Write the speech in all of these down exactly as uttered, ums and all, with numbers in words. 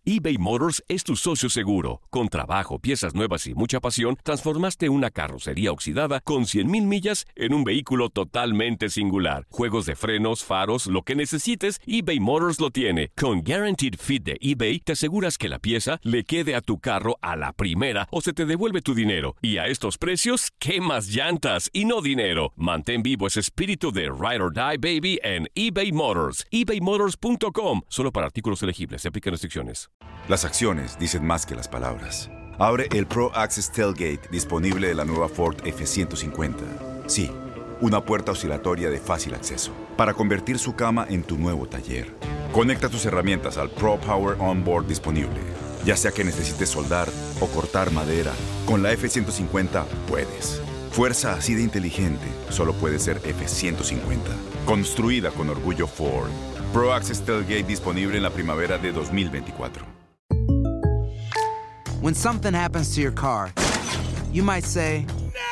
eBay Motors es tu socio seguro. Con trabajo, piezas nuevas y mucha pasión, transformaste una carrocería oxidada con cien mil millas en un vehículo totalmente singular. Juegos de frenos, faros, lo que necesites, eBay Motors lo tiene. Con Guaranteed Fit de eBay, te aseguras que la pieza le quede a tu carro a la primera o se te devuelve tu dinero. Y a estos precios, ¿qué más llantas y no dinero? Mantén vivo ese espíritu de Ride or Die, baby, en eBay Motors. ebay motors punto com. Solo para artículos elegibles. Se aplican restricciones. Las acciones dicen más que las palabras. Abre el Pro Access Tailgate disponible de la nueva Ford F ciento cincuenta. Sí, una puerta oscilatoria de fácil acceso para convertir su cama en tu nuevo taller. Conecta tus herramientas al Pro Power Onboard disponible. Ya sea que necesites soldar o cortar madera, con la F ciento cincuenta puedes. Fuerza así de inteligente solo puede ser F ciento cincuenta. Construida con orgullo Ford. Pro Access Tailgate disponible en la primavera de dos mil veinticuatro. When something happens to your car, you might say,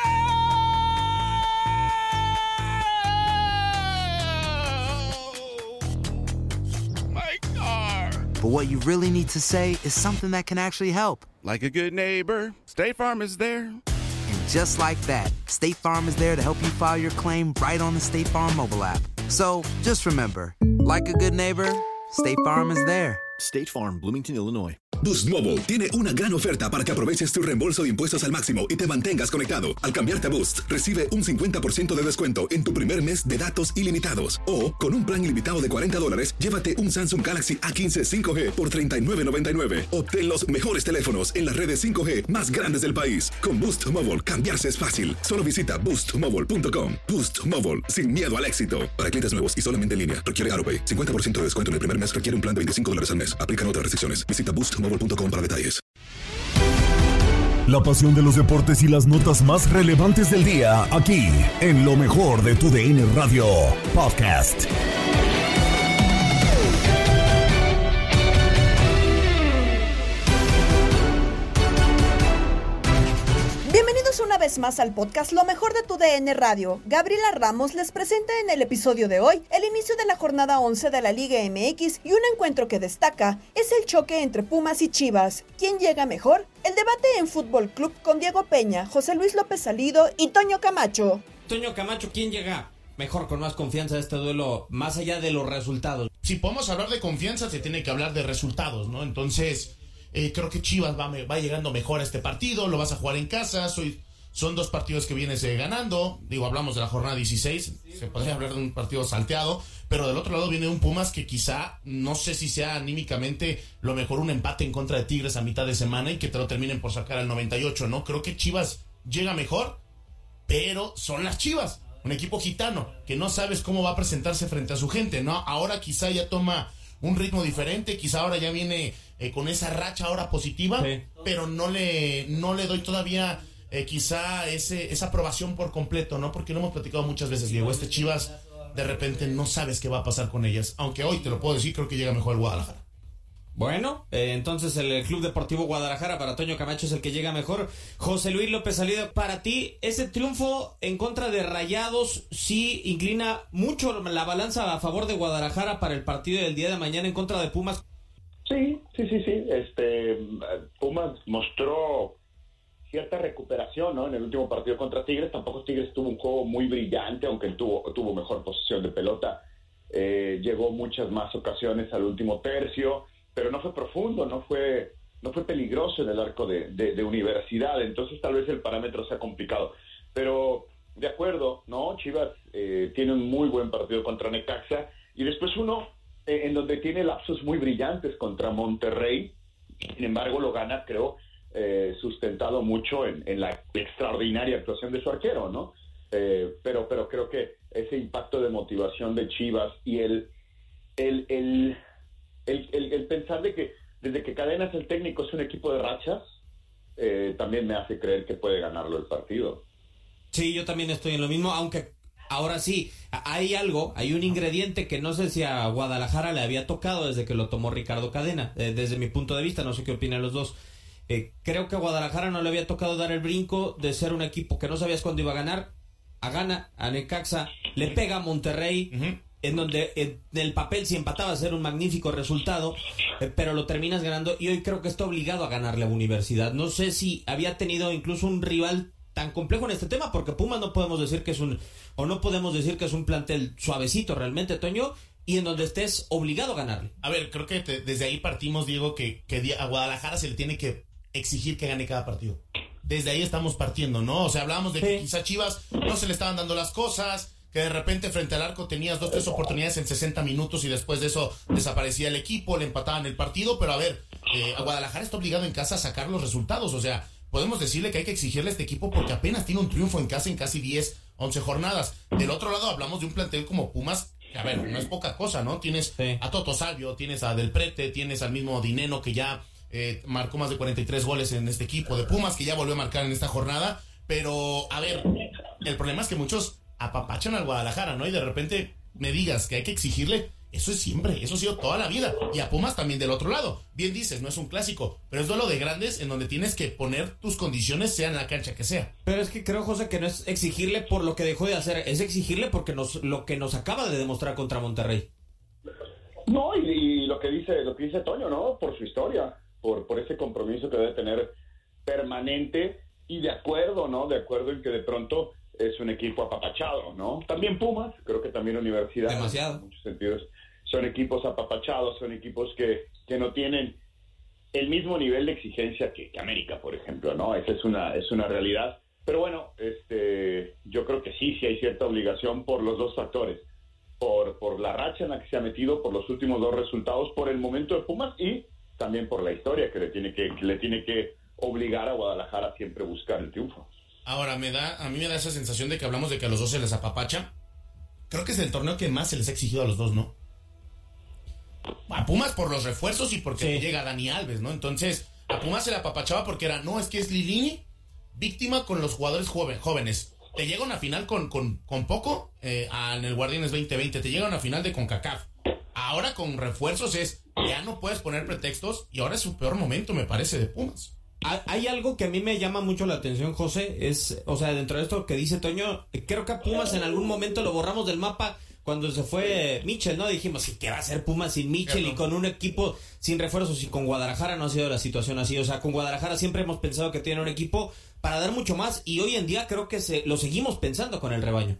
My car! But what you really need to say is something that can actually help. Like a good neighbor, State Farm is there. And just like that, State Farm is there to help you file your claim right on the State Farm mobile app. So just remember, like a good neighbor, State Farm is there. State Farm, Bloomington, Illinois. Boost Mobile tiene una gran oferta para que aproveches tu reembolso de impuestos al máximo y te mantengas conectado. Al cambiarte a Boost, recibe un cincuenta por ciento de descuento en tu primer mes de datos ilimitados. O, con un plan ilimitado de cuarenta dólares, llévate un Samsung Galaxy A quince cinco G por treinta y nueve noventa y nueve. Obtén los mejores teléfonos en las redes cinco G más grandes del país. Con Boost Mobile, cambiarse es fácil. Solo visita boost mobile punto com. Boost Mobile, sin miedo al éxito. Para clientes nuevos y solamente en línea, requiere AutoPay. cincuenta por ciento de descuento en el primer mes requiere un plan de veinticinco dólares al mes. Aplican otras restricciones. Visita boost mobile punto com para detalles. La pasión de los deportes y las notas más relevantes del día, aquí, en lo mejor de tu D N Radio Podcast. Bienvenidos una vez más al podcast Lo Mejor de tu D N Radio. Gabriela Ramos les presenta en el episodio de hoy el inicio de la jornada once de la Liga M X y un encuentro que destaca es el choque entre Pumas y Chivas. ¿Quién llega mejor? El debate en Fútbol Club con Diego Peña, José Luis López Salido y Toño Camacho. Toño Camacho, ¿quién llega mejor, con más confianza a este duelo, más allá de los resultados? Si podemos hablar de confianza, se tiene que hablar de resultados, ¿no? Entonces, eh, creo que Chivas va, va llegando mejor a este partido, lo vas a jugar en casa, soy... Son dos partidos que vienes eh, ganando. Digo, hablamos de la jornada dieciséis. Se podría hablar de un partido salteado. Pero del otro lado viene un Pumas que quizá, no sé si sea anímicamente lo mejor un empate en contra de Tigres a mitad de semana y que te lo terminen por sacar al noventa y ocho, ¿no? Creo que Chivas llega mejor, pero son las Chivas. Un equipo gitano que no sabes cómo va a presentarse frente a su gente, ¿no? Ahora quizá ya toma un ritmo diferente. Quizá ahora ya viene eh, con esa racha ahora positiva. Sí. Pero no le, no le doy todavía... Eh, quizá ese, esa aprobación por completo, ¿no? Porque lo hemos platicado muchas veces, Diego. Este Chivas, de repente no sabes qué va a pasar con ellas. Aunque hoy, te lo puedo decir, creo que llega mejor el Guadalajara. Bueno, eh, entonces el, el Club Deportivo Guadalajara para Toño Camacho es el que llega mejor. José Luis López Salido, para ti, ese triunfo en contra de Rayados sí inclina mucho la balanza a favor de Guadalajara para el partido del día de mañana en contra de Pumas. Sí, sí, sí, sí. Este, Pumas mostró cierta recuperación, ¿no? En el último partido contra Tigres. Tampoco Tigres tuvo un juego muy brillante, aunque tuvo, tuvo mejor posesión de pelota. Eh, llegó muchas más ocasiones al último tercio, pero no fue profundo, no fue, no fue peligroso en el arco de, de, de Universidad. Entonces tal vez el parámetro sea complicado. Pero de acuerdo, ¿no? Chivas eh, tiene un muy buen partido contra Necaxa y después uno eh, en donde tiene lapsos muy brillantes contra Monterrey. Sin embargo, lo gana, creo, Eh, sustentado mucho en, en la extraordinaria actuación de su arquero, ¿no? Eh, pero, pero creo que ese impacto de motivación de Chivas y el el, el, el, el, el pensar de que desde que Cadena es el técnico es un equipo de rachas, eh, también me hace creer que puede ganarlo el partido. Sí, yo también estoy en lo mismo, aunque ahora sí, hay algo, hay un ingrediente que no sé si a Guadalajara le había tocado desde que lo tomó Ricardo Cadena, eh, desde mi punto de vista, no sé qué opinan los dos. Eh, creo que a Guadalajara no le había tocado dar el brinco de ser un equipo que no sabías cuándo iba a ganar, a gana, a Necaxa, le pega a Monterrey, uh-huh. en donde en el papel si empataba a ser un magnífico resultado, eh, pero lo terminas ganando y hoy creo que está obligado a ganarle a Universidad. No sé si había tenido incluso un rival tan complejo en este tema, porque Pumas no podemos decir que es un, o no podemos decir que es un plantel suavecito realmente, Toño, y en donde estés obligado a ganarle. A ver, creo que te, desde ahí partimos, Diego, que, que a Guadalajara se le tiene que exigir que gane cada partido. Desde ahí estamos partiendo, ¿no? O sea, hablábamos de que sí. quizá Chivas no se le estaban dando las cosas, que de repente frente al arco tenías dos, tres oportunidades en sesenta minutos y después de eso desaparecía el equipo, le empataban el partido, pero a ver, eh, a Guadalajara está obligado en casa a sacar los resultados, o sea, podemos decirle que hay que exigirle a este equipo porque apenas tiene un triunfo en casa en casi diez, once jornadas. Del otro lado hablamos de un plantel como Pumas, que a ver, no es poca cosa, ¿no? Tienes sí. a Toto Salvio, tienes a Del Prete, tienes al mismo Dineno que ya eh, marcó más de cuarenta y tres goles en este equipo de Pumas, que ya volvió a marcar en esta jornada, pero a ver, el problema es que muchos apapachan al Guadalajara, ¿no? Y de repente me digas que hay que exigirle. Eso es siempre, eso ha sido toda la vida. Y a Pumas también del otro lado. Bien dices, no es un clásico, pero es duelo de grandes en donde tienes que poner tus condiciones, sea en la cancha que sea. Pero es que creo, José, que no es exigirle por lo que dejó de hacer, es exigirle porque nos, lo que nos acaba de demostrar contra Monterrey. No, y, y lo que dice lo que dice Toño, ¿no? Por su historia, por, por ese compromiso que debe tener permanente y de acuerdo, ¿no? De acuerdo en que de pronto es un equipo apapachado, ¿no? También Pumas, creo que también Universidad. Demasiado. En muchos sentidos. Son equipos apapachados, son equipos que, que no tienen el mismo nivel de exigencia que, que América, por ejemplo, ¿no? Esa es una, es una realidad. Pero bueno, este, yo creo que sí, sí hay cierta obligación por los dos factores. Por, por la racha en la que se ha metido, por los últimos dos resultados, por el momento de Pumas y también por la historia que le tiene que, que le tiene que obligar a Guadalajara a siempre buscar el triunfo. Ahora, me da, a mí me da esa sensación de que hablamos de que a los dos se les apapacha. Creo que es el torneo que más se les ha exigido a los dos, ¿no? A Pumas por los refuerzos y porque sí. llega Dani Alves, ¿no? Entonces, a Pumas se le apapachaba porque era, no, es que es Lilini, víctima con los jugadores joven, jóvenes. Te llega una final con, con, con poco eh, en el Guardianes veinte veinte, te llega una final de CONCACAF. Ahora con refuerzos es, ya no puedes poner pretextos y ahora es su peor momento, me parece, de Pumas. Hay algo que a mí me llama mucho la atención, José, es, o sea, dentro de esto que dice Toño, creo que a Pumas en algún momento lo borramos del mapa cuando se fue Mitchell, ¿no? Dijimos, ¿qué va a hacer Pumas sin Mitchell y con un equipo sin refuerzos? Y con Guadalajara no ha sido la situación así, o sea, con Guadalajara siempre hemos pensado que tiene un equipo para dar mucho más y hoy en día creo que se lo seguimos pensando con el rebaño.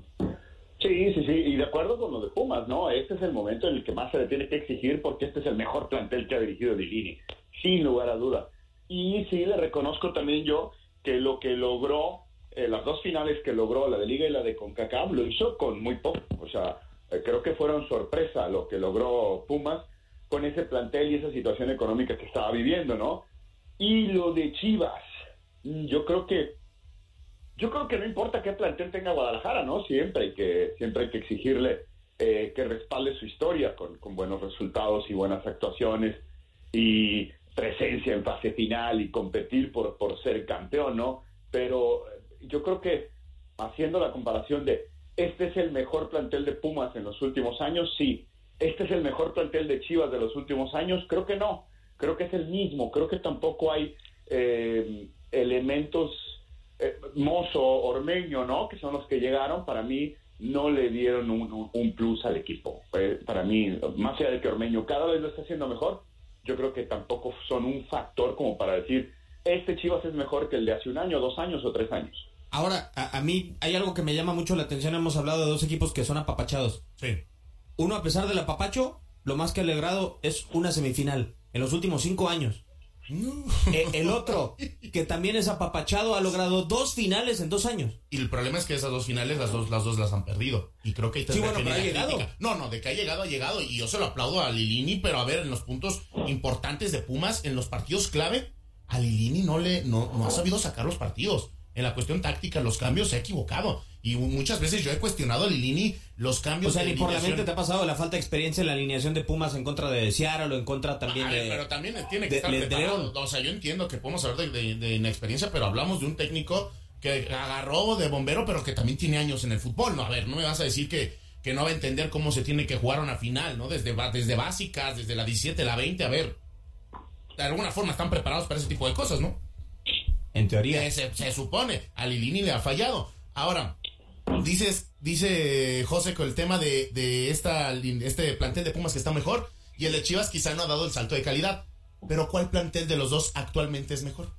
Sí, sí, sí, y de acuerdo con lo de Pumas, ¿no? Este es el momento en el que más se le tiene que exigir porque este es el mejor plantel que ha dirigido Lilini, sin lugar a duda. Y sí, le reconozco también yo que lo que logró, eh, las dos finales que logró, la de Liga y la de CONCACAF, lo hizo con muy poco. O sea, eh, creo que fueron sorpresa lo que logró Pumas con ese plantel y esa situación económica que estaba viviendo, ¿no? Y lo de Chivas, yo creo que yo creo que no importa qué plantel tenga Guadalajara, ¿no? Siempre hay que, siempre hay que exigirle eh, que respalde su historia con, con buenos resultados y buenas actuaciones y presencia en fase final y competir por, por ser campeón, ¿no? Pero yo creo que haciendo la comparación de este es el mejor plantel de Pumas en los últimos años, sí. Este es el mejor plantel de Chivas de los últimos años, creo que no. Creo que es el mismo. Creo que tampoco hay eh, elementos eh, Mozo, Ormeño, ¿no? Que son los que llegaron, para mí no le dieron un, un, un plus al equipo. Eh, para mí, más allá de que Ormeño cada vez lo está haciendo mejor, yo creo que tampoco son un factor como para decir, este Chivas es mejor que el de hace un año, dos años o tres años. Ahora, a, a mí hay algo que me llama mucho la atención. Hemos hablado de dos equipos que son apapachados. Sí. Uno, a pesar del apapacho, lo más que ha logrado es una semifinal en los últimos cinco años. No. Eh, el otro, que también es apapachado, ha logrado dos finales en dos años. Y el problema es que esas dos finales, las dos, las dos las han perdido. Y creo que ahí sí, bueno, pero ha llegado. No, no, de que ha llegado, ha llegado. Y yo se lo aplaudo a Lilini, pero a ver, en los puntos importantes de Pumas, en los partidos clave, a Lilini no le, no, no ha sabido sacar los partidos. En la cuestión táctica, los cambios se ha equivocado. Y muchas veces yo he cuestionado a Lilini los cambios. O sea, ni por la mente te ha pasado la falta de experiencia en la alineación de Pumas en contra de Seattle o en contra también ah, de... Pero también tiene que de, estar de, preparado. De o sea, yo entiendo que podemos hablar de, de, de inexperiencia, pero hablamos de un técnico que agarró de bombero, pero que también tiene años en el fútbol. No, a ver, no me vas a decir que, que no va a entender cómo se tiene que jugar una final, ¿no? Desde, desde básicas, desde la diecisiete, la veinte, a ver. De alguna forma están preparados para ese tipo de cosas, ¿no? En teoría. Se, se supone, a Lilini le ha fallado. Ahora, dices, dice José con el tema de, de esta, este plantel de Pumas que está mejor, y el de Chivas quizá no ha dado el salto de calidad. Pero ¿cuál plantel de los dos actualmente es mejor?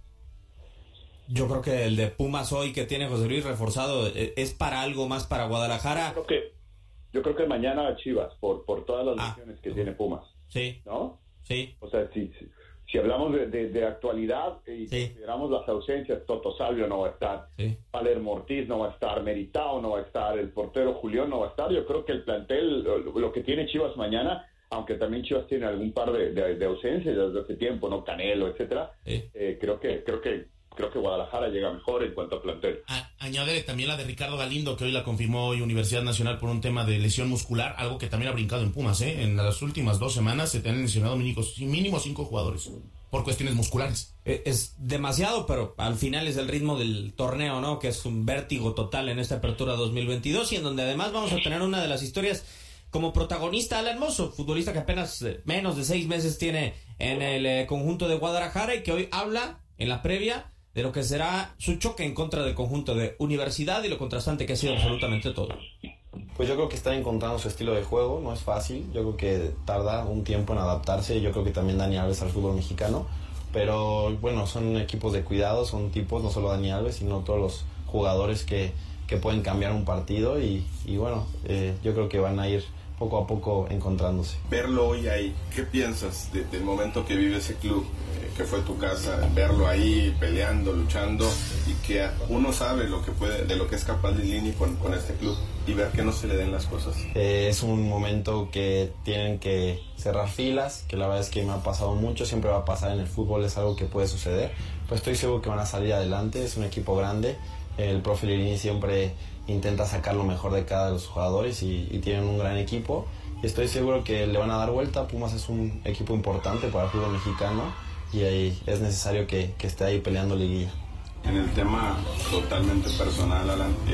Yo creo que el de Pumas hoy que tiene José Luis reforzado es para algo más para Guadalajara. Yo creo que, yo creo que mañana Chivas, por, por todas las Ah. lesiones que tiene Pumas. Sí. ¿No? Sí. O sea, si, si, si hablamos de, de, de actualidad y Sí. consideramos las ausencias, Toto Salvio no va a estar, Sí. Palermo Ortiz no va a estar, Meritao no va a estar, el portero Julián no va a estar. Yo creo que el plantel, lo, lo que tiene Chivas mañana, aunque también Chivas tiene algún par de, de, de ausencias desde hace tiempo, ¿no? Canelo, etcétera. Sí. Eh, creo que creo que creo que Guadalajara llega mejor en cuanto a plantel. A- añádele también la de Ricardo Galindo, que hoy la confirmó hoy Universidad Nacional por un tema de lesión muscular, algo que también ha brincado en Pumas, ¿eh? En las últimas dos semanas se te han lesionado mínimo, mínimo cinco jugadores por cuestiones musculares. Eh, Es demasiado, pero al final es el ritmo del torneo, ¿no? Que es un vértigo total en esta apertura dos mil veintidós y en donde además vamos a tener una de las historias como protagonista Alan Mozo, futbolista que apenas eh, menos de seis meses tiene en el eh, conjunto de Guadalajara y que hoy habla en la previa de lo que será su choque en contra del conjunto de Universidad y lo contrastante que ha sido absolutamente todo. Pues yo creo que están encontrando su estilo de juego, no es fácil, yo creo que tarda un tiempo en adaptarse, yo creo que también Dani Alves al fútbol mexicano, pero bueno, son equipos de cuidado, son tipos, no solo Dani Alves, sino todos los jugadores que, que pueden cambiar un partido y, y bueno, eh, yo creo que van a ir poco a poco encontrándose. Verlo hoy ahí, ¿qué piensas de, del momento que vive ese club, eh, que fue tu casa, verlo ahí peleando, luchando y que uno sabe lo que puede, de lo que es capaz Lilini con, con este club y ver que no se le den las cosas? Eh, es un momento que tienen que cerrar filas, que la verdad es que me ha pasado mucho, siempre va a pasar en el fútbol, es algo que puede suceder, pues estoy seguro que van a salir adelante, es un equipo grande, el profe Lilini siempre intenta sacar lo mejor de cada de los jugadores y, y tienen un gran equipo y estoy seguro que le van a dar vuelta. Pumas es un equipo importante para el fútbol mexicano y ahí es necesario que, que esté ahí peleando liguilla. En el tema totalmente personal, Alan, eh,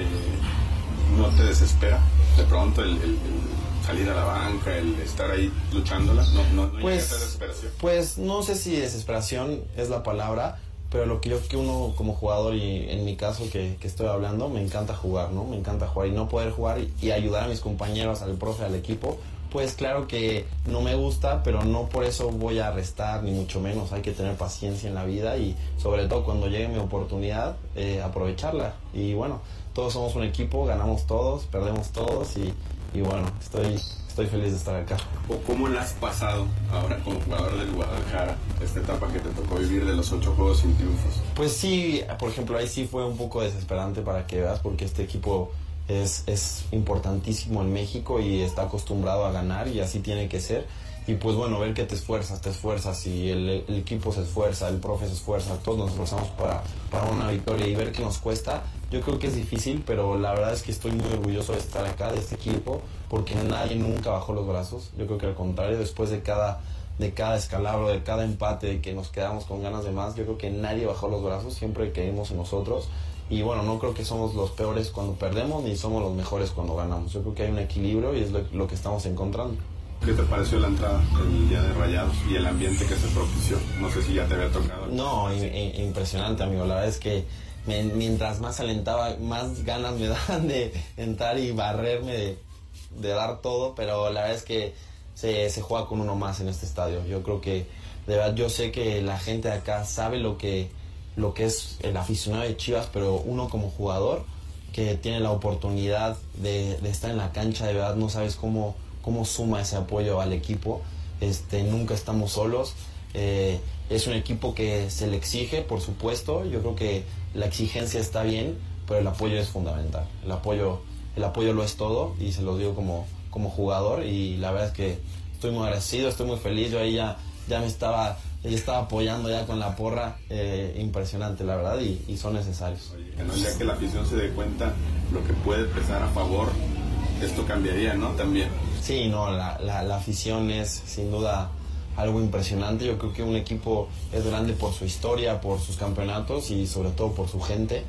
¿no te desespera de pronto el, el, el salir a la banca, el estar ahí luchándola? ¿No, no, no Pues, llega esa desesperación? Pues no sé si desesperación es la palabra, pero lo que yo que uno como jugador y en mi caso que, que estoy hablando, me encanta jugar, ¿no? Me encanta jugar y no poder jugar y, y ayudar a mis compañeros, al profe, al equipo, pues claro que no me gusta, pero no por eso voy a restar, ni mucho menos. Hay que tener paciencia en la vida y sobre todo cuando llegue mi oportunidad, eh, aprovecharla. Y bueno, todos somos un equipo, ganamos todos, perdemos todos y, y bueno, estoy... Estoy feliz de estar acá. ¿Cómo la has pasado ahora como jugador del Guadalajara, esta etapa que te tocó vivir de los ocho juegos sin triunfos? Pues sí, por ejemplo, ahí sí fue un poco desesperante para que veas, porque este equipo es, es importantísimo en México y está acostumbrado a ganar y así tiene que ser. Y pues bueno, ver que te esfuerzas, te esfuerzas y el, el equipo se esfuerza, el profe se esfuerza, todos nos esforzamos para, para una victoria y ver que nos cuesta, yo creo que es difícil, pero la verdad es que estoy muy orgulloso de estar acá, de este equipo, porque nadie nunca bajó los brazos. Yo creo que al contrario, después de cada, de cada escalabro, de cada empate, de que nos quedamos con ganas de más, yo creo que nadie bajó los brazos, siempre creímos en nosotros. Y bueno, no creo que somos los peores cuando perdemos, ni somos los mejores cuando ganamos. Yo creo que hay un equilibrio y es lo, lo que estamos encontrando. ¿Qué te pareció la entrada el día de Rayados y el ambiente que se propició? No sé si ya te había tocado. No, in, in, impresionante, amigo. La verdad es que me, mientras más alentaba, más ganas me daban de entrar y barrerme, de, de dar todo, pero la verdad es que se, se juega con uno más en este estadio. Yo creo que, de verdad, yo sé que la gente de acá sabe lo que, lo que es el aficionado de Chivas, pero uno como jugador que tiene la oportunidad de, de estar en la cancha, de verdad no sabes cómo... cómo suma ese apoyo al equipo. Este, nunca estamos solos, eh, es un equipo que se le exige, por supuesto. Yo creo que la exigencia está bien, pero el apoyo es fundamental, el apoyo, el apoyo lo es todo y se lo digo como, como jugador y la verdad es que estoy muy agradecido, estoy muy feliz. Yo ahí ya, ya me estaba, ya estaba apoyando ya con la porra, eh, impresionante la verdad y, y son necesarios. Oye, que no, ya que la afición se dé cuenta lo que puede pesar a favor, esto cambiaría, ¿no? También. Sí, no, la, la, la afición es sin duda algo impresionante. Yo creo que un equipo es grande por su historia, por sus campeonatos y sobre todo por su gente.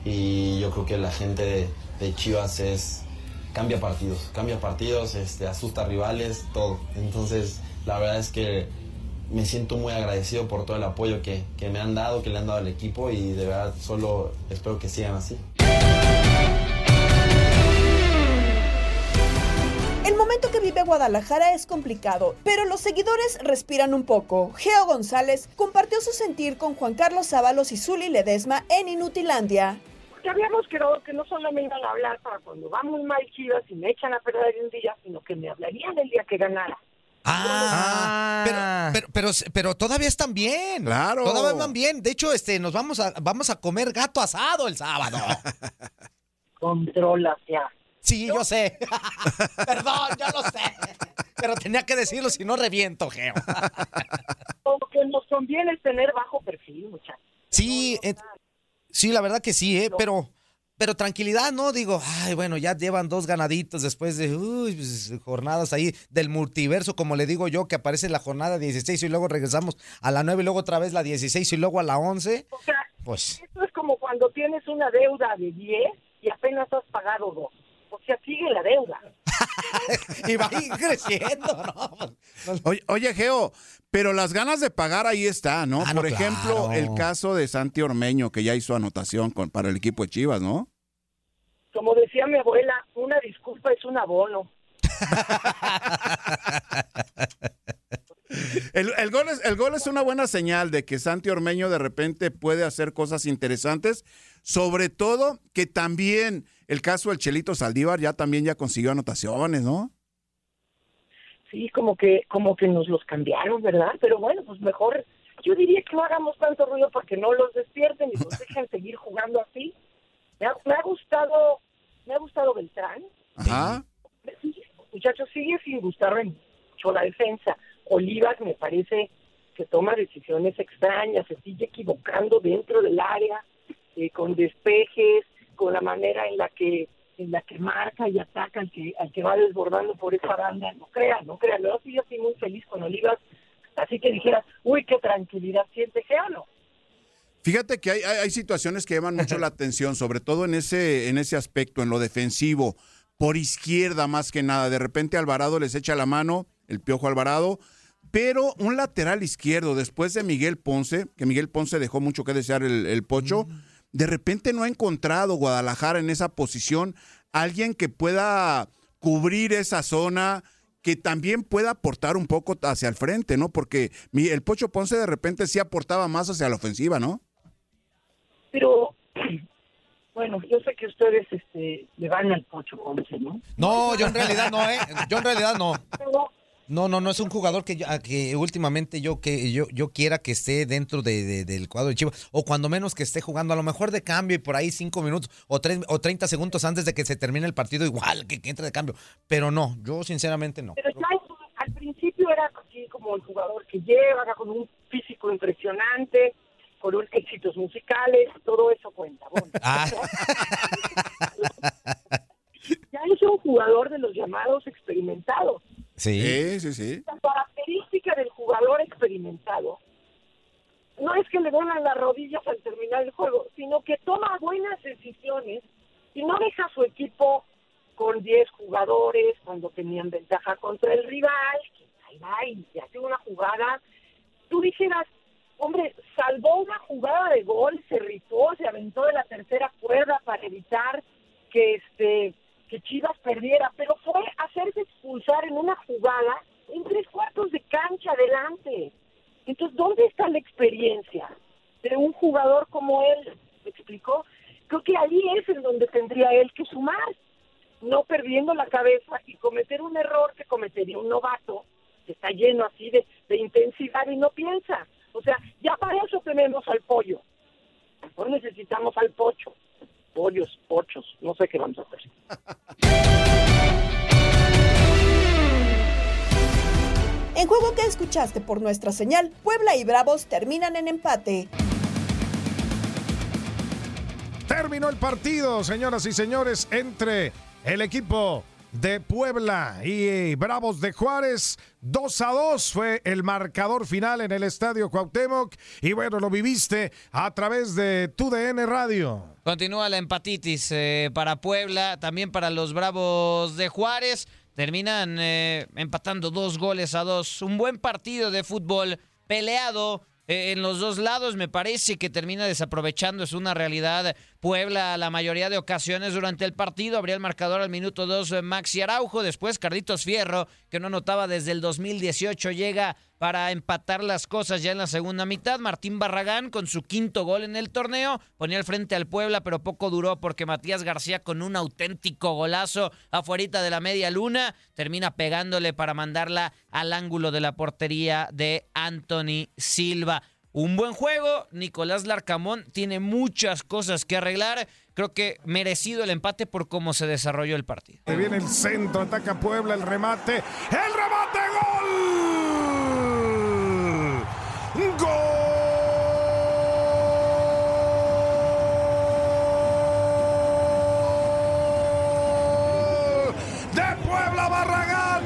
Y yo creo que la gente de, de Chivas es cambia partidos, cambia partidos, este, asusta a rivales, todo. Entonces, la verdad es que me siento muy agradecido por todo el apoyo que, que me han dado, que le han dado al equipo y de verdad solo espero que sigan así. El momento momento que vive Guadalajara es complicado, pero los seguidores respiran un poco. Geo González compartió su sentir con Juan Carlos Ábalos y Zuli Ledesma en Inutilandia. Porque habíamos quedado que no solo me iban a hablar para cuando va muy mal Chivas y me echan a perder un día, sino que me hablarían el día que ganara. Ah, pero, pero, pero, pero todavía están bien. Claro. Todavía van bien. De hecho, este, nos vamos a, vamos a comer gato asado el sábado. Controla ya. Sí, yo sé. Perdón, yo lo sé. Pero tenía que decirlo, si no reviento, Geo. Como que nos conviene tener bajo perfil, muchachos. Sí, eh, sí, la verdad que sí, eh, pero... Pero tranquilidad, ¿no? Digo, ay, bueno, ya llevan dos ganaditos después de uy, pues, jornadas ahí del multiverso, como le digo yo, que aparece la jornada dieciséis y luego regresamos a la nueve y luego otra vez la dieciséis y luego a la once. O sea, pues... esto es como cuando tienes una deuda de diez y apenas has pagado dos. O sea, sigue la deuda. Y va a ir creciendo, ¿no? Oye, oye, Geo, pero las ganas de pagar ahí está, ¿no? Ah, Por no, ejemplo, claro. el caso de Santi Ormeño, que ya hizo anotación con, para el equipo de Chivas, ¿no? Como decía mi abuela, una disculpa es un abono. El, el, gol es, el gol es una buena señal de que Santi Ormeño de repente puede hacer cosas interesantes, sobre todo que también el caso del Chelito Saldívar ya también ya consiguió anotaciones, ¿no? Sí, como que como que nos los cambiaron, ¿verdad? Pero bueno, pues mejor, yo diría que no hagamos tanto ruido para que no los despierten y los dejen seguir jugando así. Me ha, me ha gustado, me ha gustado Beltrán. Ajá. Sí, muchachos, sigue sin gustarme mucho la defensa. Olivas me parece que toma decisiones extrañas, se sigue equivocando dentro del área, eh, con despejes, con la manera en la que en la que marca y ataca al que al que va desbordando por esa banda. No crean, no crean. Yo sí, yo estoy muy feliz con Olivas, así que dijeras, uy, qué tranquilidad siente Geo, ¿no? Fíjate que hay, hay, hay situaciones que llaman mucho la atención, sobre todo en ese, en ese aspecto, en lo defensivo, por izquierda más que nada. De repente Alvarado les echa la mano, el Piojo Alvarado, pero un lateral izquierdo después de Miguel Ponce, que Miguel Ponce dejó mucho que desear el, el Pocho, mm. de repente no ha encontrado Guadalajara en esa posición alguien que pueda cubrir esa zona, que también pueda aportar un poco hacia el frente, ¿no? Porque el Pocho Ponce de repente sí aportaba más hacia la ofensiva, ¿no? Pero, bueno, yo sé que ustedes este, le van al Pocho Ponce, ¿no? No, yo en realidad no, ¿eh? Yo en realidad no. Pero, No, no, no es un jugador que, yo, que últimamente yo que yo, yo quiera que esté dentro de, de, del cuadro de Chivas, o cuando menos que esté jugando, a lo mejor de cambio y por ahí cinco minutos o, tres, o treinta segundos antes de que se termine el partido, igual que, que entre de cambio. Pero no, yo sinceramente no. Pero ya al principio era así como el jugador que lleva, con un físico impresionante, con unos éxitos musicales, todo eso cuenta. Bueno, ah. Ya es un jugador de los llamados experimentados. Sí, sí, sí. La característica del jugador experimentado no es que le duelan las rodillas al terminar el juego, sino que toma buenas decisiones y no deja a su equipo con diez jugadores cuando tenían ventaja contra el rival, que ahí va y hace una jugada. Tú dijeras, hombre, salvó una jugada de gol, se rifó, se aventó de la tercera cuerda para evitar que este... que Chivas perdiera, pero fue hacerse expulsar en una jugada en tres cuartos de cancha adelante. Entonces, ¿dónde está la experiencia de un jugador como él? ¿Me explicó? Creo que ahí es en donde tendría él que sumar, no perdiendo la cabeza y cometer un error que cometería un novato que está lleno así de, de intensidad y no piensa. O sea, ya para eso tenemos al Pollo. No necesitamos al Pocho. Pollos, pochos, no sé qué vamos a hacer. En juego que escuchaste por nuestra señal, Puebla y Bravos terminan en empate. Terminó el partido, señoras y señores, entre el equipo de Puebla y Bravos de Juárez. dos a dos fue el marcador final en el Estadio Cuauhtémoc. Y bueno, lo viviste a través de Tu D N Radio. Continúa la empatitis eh, para Puebla, también para los Bravos de Juárez. Terminan eh, empatando dos goles a dos. Un buen partido de fútbol peleado eh, en los dos lados. Me parece que termina desaprovechando, es una realidad, Puebla la mayoría de ocasiones durante el partido. Abría el marcador al minuto dos Maxi Araujo. Después Carlitos Fierro, que no anotaba desde el dos mil dieciocho, llega para empatar las cosas ya en la segunda mitad. Martín Barragán, con su quinto gol en el torneo, ponía al frente al Puebla, pero poco duró porque Matías García, con un auténtico golazo afuerita de la media luna, termina pegándole para mandarla al ángulo de la portería de Anthony Silva. Un buen juego. Nicolás Larcamón tiene muchas cosas que arreglar. Creo que merecido el empate por cómo se desarrolló el partido. Se viene el centro, ataca Puebla, el remate. ¡El remate! ¡Gol! ¡Gol! ¡De Puebla! Barragán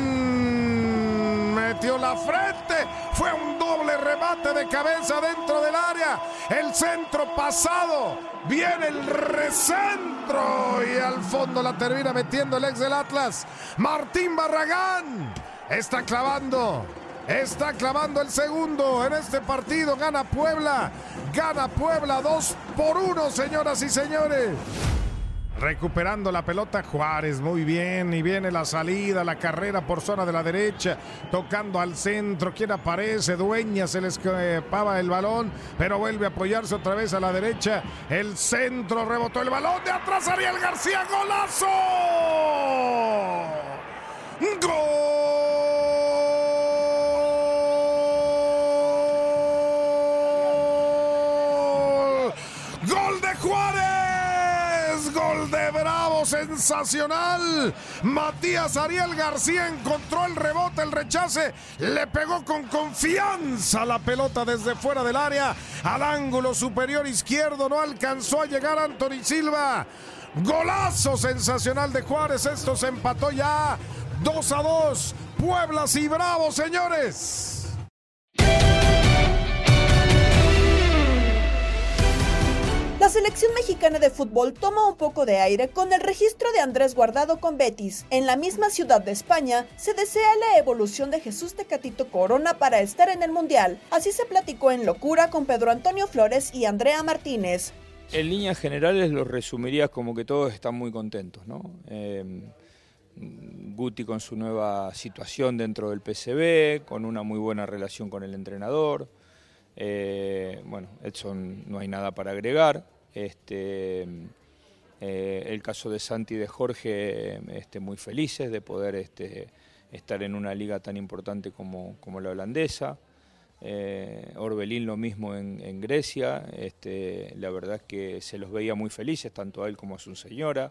metió la frente. Fue un doble remate de cabeza dentro del área. El centro pasado. Viene el recentro. Y al fondo la termina metiendo el ex del Atlas. Martín Barragán. Está clavando. Está clavando el segundo en este partido. Gana Puebla. Gana Puebla dos por uno, señoras y señores. Recuperando la pelota Juárez, muy bien, y viene la salida, la carrera por zona de la derecha, tocando al centro. ¿Quién aparece? Dueña, se le escapaba el balón, pero vuelve a apoyarse otra vez a la derecha. El centro, rebotó el balón de atrás, Ariel García, ¡golazo! ¡Gol! ¡Gol de Juárez! Gol de Bravo, sensacional. Matías Ariel García encontró el rebote, el rechace, le pegó con confianza la pelota desde fuera del área al ángulo superior izquierdo. No alcanzó a llegar Anthony Silva. Golazo sensacional de Juárez. Esto se empató ya dos a dos. Pueblas y Bravos, señores. La selección mexicana de fútbol toma un poco de aire con el registro de Andrés Guardado con Betis. En la misma ciudad de España se desea la evolución de Jesús Tecatito Corona para estar en el Mundial. Así se platicó en Locura con Pedro Antonio Flores y Andrea Martínez. En líneas generales lo resumiría como que todos están muy contentos, ¿no? Eh, Guti con su nueva situación dentro del P S V, con una muy buena relación con el entrenador. Eh, bueno, Edson no hay nada para agregar. Este, eh, el caso de Santi y de Jorge, este, muy felices de poder este, estar en una liga tan importante como, como la holandesa. Eh, Orbelín lo mismo en, en Grecia. Este, la verdad es que se los veía muy felices, tanto a él como a su señora.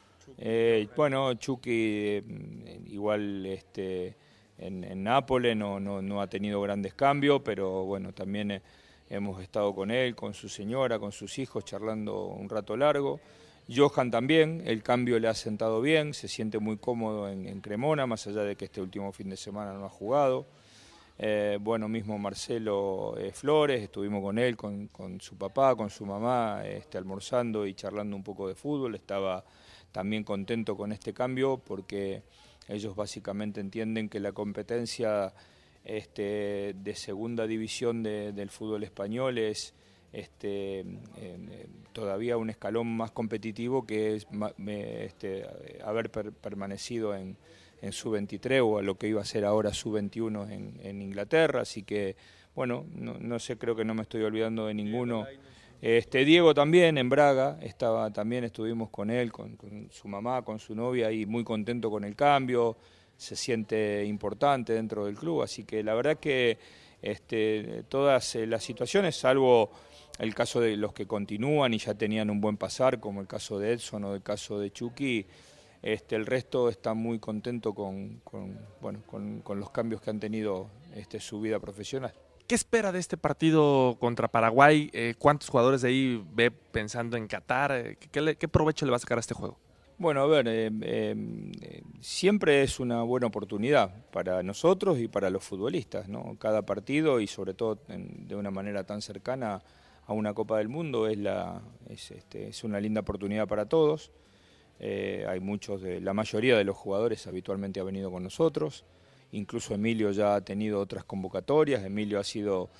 Eh, bueno, Chucky eh, igual este, en, en Nápoles no, no, no ha tenido grandes cambios, pero bueno, también eh, hemos estado con él, con su señora, con sus hijos, charlando un rato largo. Johan también, el cambio le ha sentado bien, se siente muy cómodo en, en Cremona, más allá de que este último fin de semana no ha jugado. Eh, bueno, mismo Marcelo eh, Flores, estuvimos con él, con, con su papá, con su mamá, este, almorzando y charlando un poco de fútbol. Estaba también contento con este cambio porque ellos básicamente entienden que la competencia este, de segunda división de, del fútbol español es este, eh, todavía un escalón más competitivo que es este, haber per, permanecido en, en sub veintitrés o a lo que iba a ser ahora sub veintiuno en, en Inglaterra, así que bueno, no, no sé, creo que no me estoy olvidando de ninguno. Este, Diego también en Braga, estaba, también estuvimos con él, con, con su mamá, con su novia y muy contento con el cambio, se siente importante dentro del club, así que la verdad que este, todas eh, las situaciones, salvo el caso de los que continúan y ya tenían un buen pasar, como el caso de Edson o el caso de Chucky, este, el resto está muy contento con, con, bueno, con, con los cambios que han tenido este, su vida profesional. ¿Qué espera de este partido contra Paraguay? Eh, ¿Cuántos jugadores de ahí ve pensando en Qatar? ¿Qué, le, qué provecho le va a sacar a este juego? Bueno, a ver, eh, eh, siempre es una buena oportunidad para nosotros y para los futbolistas, ¿no? Cada partido y sobre todo en, de una manera tan cercana a una Copa del Mundo es, la, es, este, es una linda oportunidad para todos. Eh, hay muchos, de, la mayoría de los jugadores habitualmente ha venido con nosotros. Incluso Emilio ya ha tenido otras convocatorias, Emilio ha sido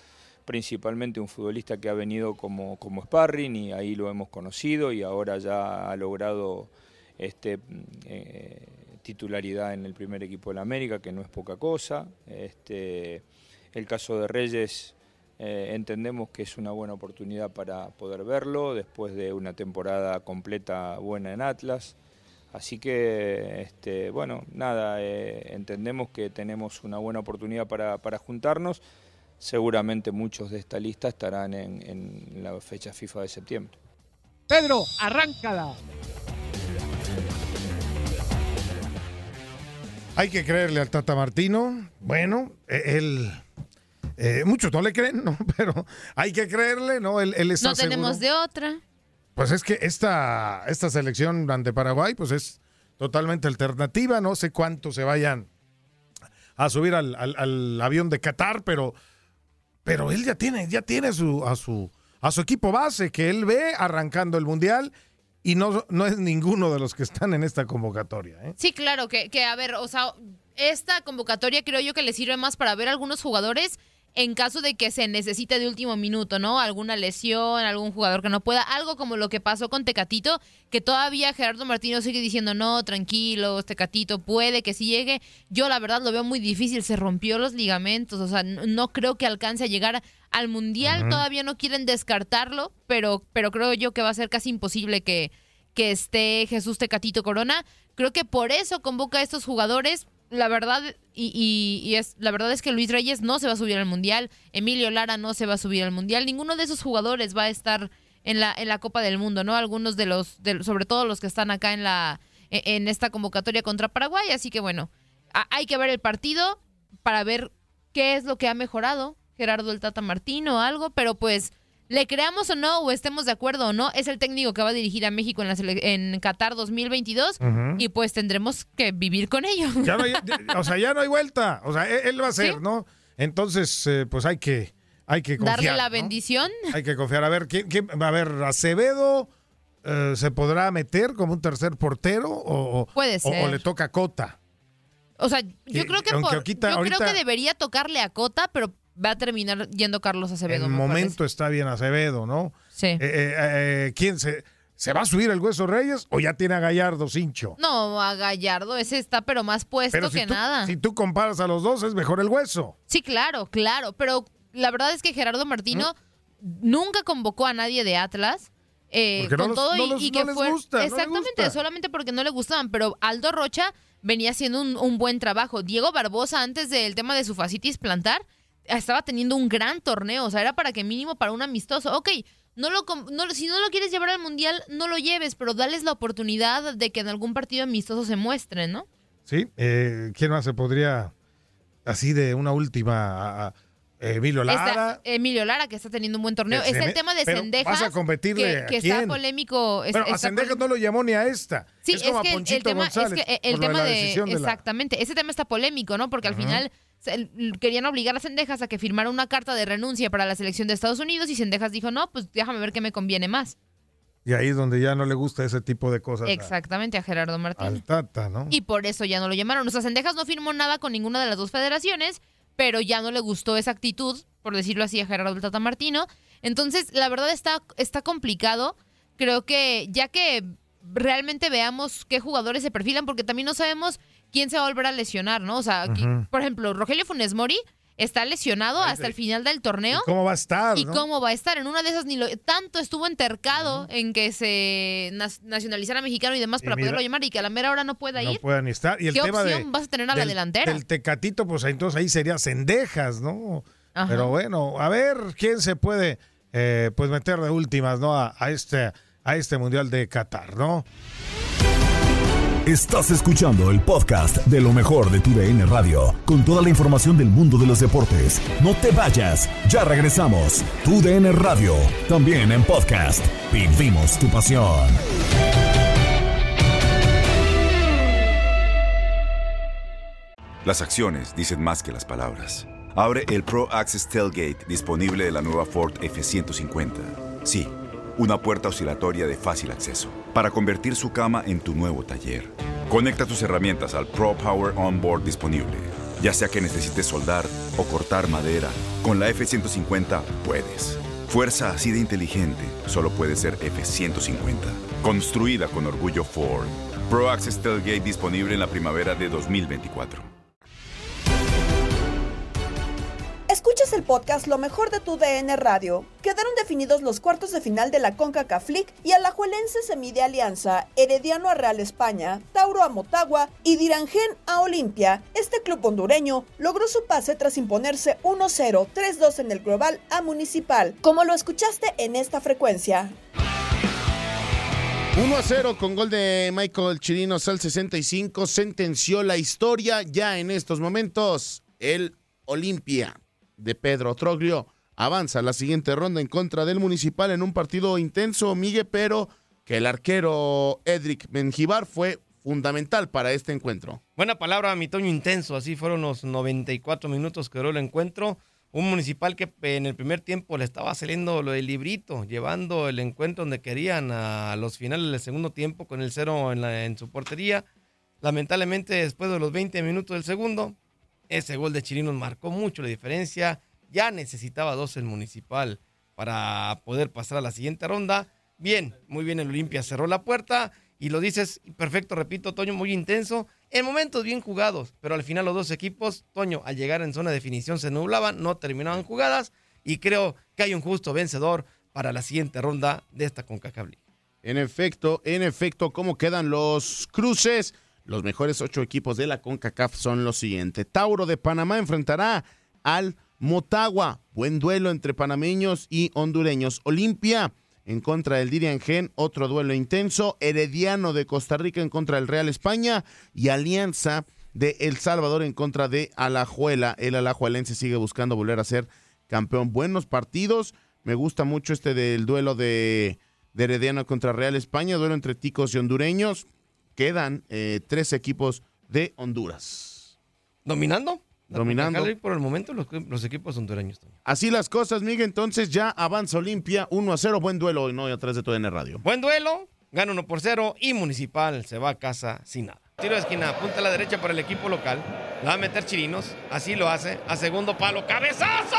principalmente un futbolista que ha venido como, como sparring y ahí lo hemos conocido y ahora ya ha logrado este, eh, titularidad en el primer equipo de la América, que no es poca cosa. Este, el caso de Reyes eh, entendemos que es una buena oportunidad para poder verlo después de una temporada completa buena en Atlas. Así que, este, bueno, nada, eh, entendemos que tenemos una buena oportunidad para, para juntarnos. Seguramente muchos de esta lista estarán en, en la fecha FIFA de septiembre. Pedro, arráncala. Hay que creerle al Tata Martino. Bueno, él... Eh, muchos no le creen, ¿no? Pero hay que creerle, ¿no? Él, él está no tenemos seguro. de otra. Pues es que esta, esta selección ante Paraguay, pues es totalmente alternativa. No sé cuántos se vayan a subir al, al, al avión de Qatar, pero, pero él ya tiene, ya tiene su, a, su, a su equipo base que él ve arrancando el Mundial y no, no es ninguno de los que están en esta convocatoria, ¿eh? Sí, claro, que, que a ver, o sea, esta convocatoria creo yo que le sirve más para ver a algunos jugadores en caso de que se necesite de último minuto, ¿no? Alguna lesión, algún jugador que no pueda, algo como lo que pasó con Tecatito, que todavía Gerardo Martino sigue diciendo, no, tranquilos, Tecatito puede que sí llegue. Yo la verdad lo veo muy difícil, se rompió los ligamentos, o sea, no, no creo que alcance a llegar al Mundial, uh-huh. Todavía no quieren descartarlo, pero, pero creo yo que va a ser casi imposible que, que esté Jesús Tecatito Corona. Creo que por eso convoca a estos jugadores. La verdad, y, y, y es la verdad es que Luis Reyes no se va a subir al Mundial, Emilio Lara no se va a subir al Mundial, ninguno de esos jugadores va a estar en la en la Copa del Mundo, ¿no? Algunos de los, de, sobre todo los que están acá en la en esta convocatoria contra Paraguay, así que bueno, a, hay que ver el partido para ver qué es lo que ha mejorado Gerardo el Tata Martino o algo, pero pues le creamos o no, o estemos de acuerdo o no, es el técnico que va a dirigir a México en, la sele- en Qatar dos mil veintidós, uh-huh. Y pues tendremos que vivir con ello. Ya no hay, o sea, ya no hay vuelta, o sea, él, él va a ser, ¿sí? ¿No? Entonces, eh, pues hay que, hay que confiar. Darle la ¿no? bendición. Hay que confiar. A ver, ¿quién, quién, a ver, Acevedo eh, se podrá meter como un tercer portero o, Puede ser. o, o le toca a Cota. O sea, yo que, creo que por, ahorita, yo creo que debería tocarle a Cota, pero va a terminar yendo Carlos Acevedo. En el momento parece. Está bien Acevedo, ¿no? Sí. Eh, eh, eh, ¿Quién se, se va a subir el Hueso Reyes o ya tiene a Gallardo, Cincho? No, a Gallardo ese está pero más puesto pero si que tú, nada. Si tú comparas a los dos, es mejor el Hueso. Sí, claro, claro. Pero la verdad es que Gerardo Martino ¿Mm? nunca convocó a nadie de Atlas. Eh, con no los, todo y, no los, y que no fue. Les gusta, exactamente, no les gusta. Solamente porque no le gustaban. Pero Aldo Rocha venía haciendo un, un buen trabajo. Diego Barbosa, antes del tema de su fascitis plantar, estaba teniendo un gran torneo, o sea, era para que mínimo para un amistoso. Ok, no lo, no, si no lo quieres llevar al Mundial, no lo lleves, pero dales la oportunidad de que en algún partido amistoso se muestren, ¿no? Sí, eh, ¿quién más se podría, así de una última, a, a Emilio Lara? Está Emilio Lara, que está teniendo un buen torneo. Es el tema de Cendejas, vas a competirle que, que ¿a quién? está polémico. Pero está a Cendejas no lo llamó ni a esta. Sí, es, es como que a el tema, González, es que el tema de, de, de exactamente, la... ese tema está polémico, ¿no? Porque al uh-huh. final se, querían obligar a Cendejas a que firmara una carta de renuncia para la selección de Estados Unidos y Cendejas dijo, no, pues déjame ver qué me conviene más. Y ahí es donde ya no le gusta ese tipo de cosas. Exactamente, a, a Gerardo Martínez. Al Tata, ¿no? Y por eso ya no lo llamaron. O sea, Cendejas no firmó nada con ninguna de las dos federaciones, pero ya no le gustó esa actitud, por decirlo así, a Gerardo Tata Martino. Entonces, la verdad está, está complicado. Creo que ya que realmente veamos qué jugadores se perfilan, porque también no sabemos quién se va a volver a lesionar, ¿no? O sea, uh-huh. que, por ejemplo, Rogelio Funes Mori está lesionado Ay, hasta el final del torneo. ¿Y cómo va a estar? ¿Y ¿no? cómo va a estar? En una de esas ni lo, tanto estuvo entercado uh-huh. en que se nas, nacionalizara mexicano y demás para y mira, poderlo llamar y que a la mera hora no pueda no ir. No pueda ni estar. ¿Y el ¿Qué tema opción de, vas a tener a del, la delantera? El Tecatito, pues entonces ahí sería Cendejas, ¿no? Ajá. Pero bueno, a ver quién se puede eh, pues meter de últimas, ¿no? A, a este a este Mundial de Qatar, ¿no? Estás escuchando el podcast de lo mejor de tu D N Radio, con toda la información del mundo de los deportes. No te vayas, ya regresamos. Tu D N Radio, también en podcast. Vivimos tu pasión. Las acciones dicen más que las palabras. Abre el Pro Access Tailgate disponible de la nueva Ford F ciento cincuenta. Sí, una puerta oscilatoria de fácil acceso para convertir su cama en tu nuevo taller. Conecta tus herramientas al Pro Power Onboard disponible, ya sea que necesites soldar o cortar madera Con la F ciento cincuenta puedes. Fuerza así de inteligente solo puede ser F ciento cincuenta. Construida con orgullo Ford. Pro Access Tailgate disponible en la primavera de dos mil veinticuatro. Escuchas el podcast Lo Mejor de Tu D N Radio. Quedaron definidos los cuartos de final de la CONCACAF League y Alajuelense se mide Alianza, Herediano a Real España, Tauro a Motagua y Dirangén a Olimpia. Este club hondureño logró su pase tras imponerse uno cero, tres dos en el global a Municipal, como lo escuchaste en esta frecuencia. uno a cero con gol de Michael Chirinos al sesenta y cinco, sentenció la historia. Ya en estos momentos el Olimpia de Pedro Troglio avanza a la siguiente ronda en contra del Municipal en un partido intenso, Miguel, pero que el arquero Edric Menjivar fue fundamental para este encuentro. Buena palabra, mi Toño, intenso. Así fueron los noventa y cuatro minutos que duró el encuentro. Un Municipal que en el primer tiempo le estaba saliendo lo del librito, llevando el encuentro donde querían a los finales del segundo tiempo con el cero en, la, en su portería. Lamentablemente, después de los veinte minutos del segundo, ese gol de Chirinos marcó mucho la diferencia. Ya necesitaba dos el Municipal para poder pasar a la siguiente ronda. Bien, muy bien el Olimpia cerró la puerta y lo dices perfecto, repito, Toño, muy intenso. En momentos bien jugados, pero al final los dos equipos, Toño, al llegar en zona de definición se nublaban, no terminaban jugadas y creo que hay un justo vencedor para la siguiente ronda de esta CONCACAF League. En efecto, en efecto, ¿cómo quedan los cruces? Los mejores ocho equipos de la CONCACAF son los siguientes. Tauro de Panamá enfrentará al Motagua. Buen duelo entre panameños y hondureños. Olimpia en contra del Diriangén, otro duelo intenso. Herediano de Costa Rica en contra del Real España. Y Alianza de El Salvador en contra de Alajuela. El alajuelense sigue buscando volver a ser campeón. Buenos partidos. Me gusta mucho este del duelo de, de Herediano contra Real España. Duelo entre ticos y hondureños. Quedan eh, tres equipos de Honduras. ¿Dominando? Dominando. Por el momento los, los equipos hondureños. Así las cosas, Miguel. Entonces ya avanza Olimpia uno a cero. Buen duelo hoy, ¿no? Y atrás de T D N Radio. Buen duelo. Gana uno por cero y Municipal se va a casa sin nada. Tiro de esquina, punta a la derecha para el equipo local. La va a meter Chirinos. Así lo hace. A segundo palo. ¡Cabezazo!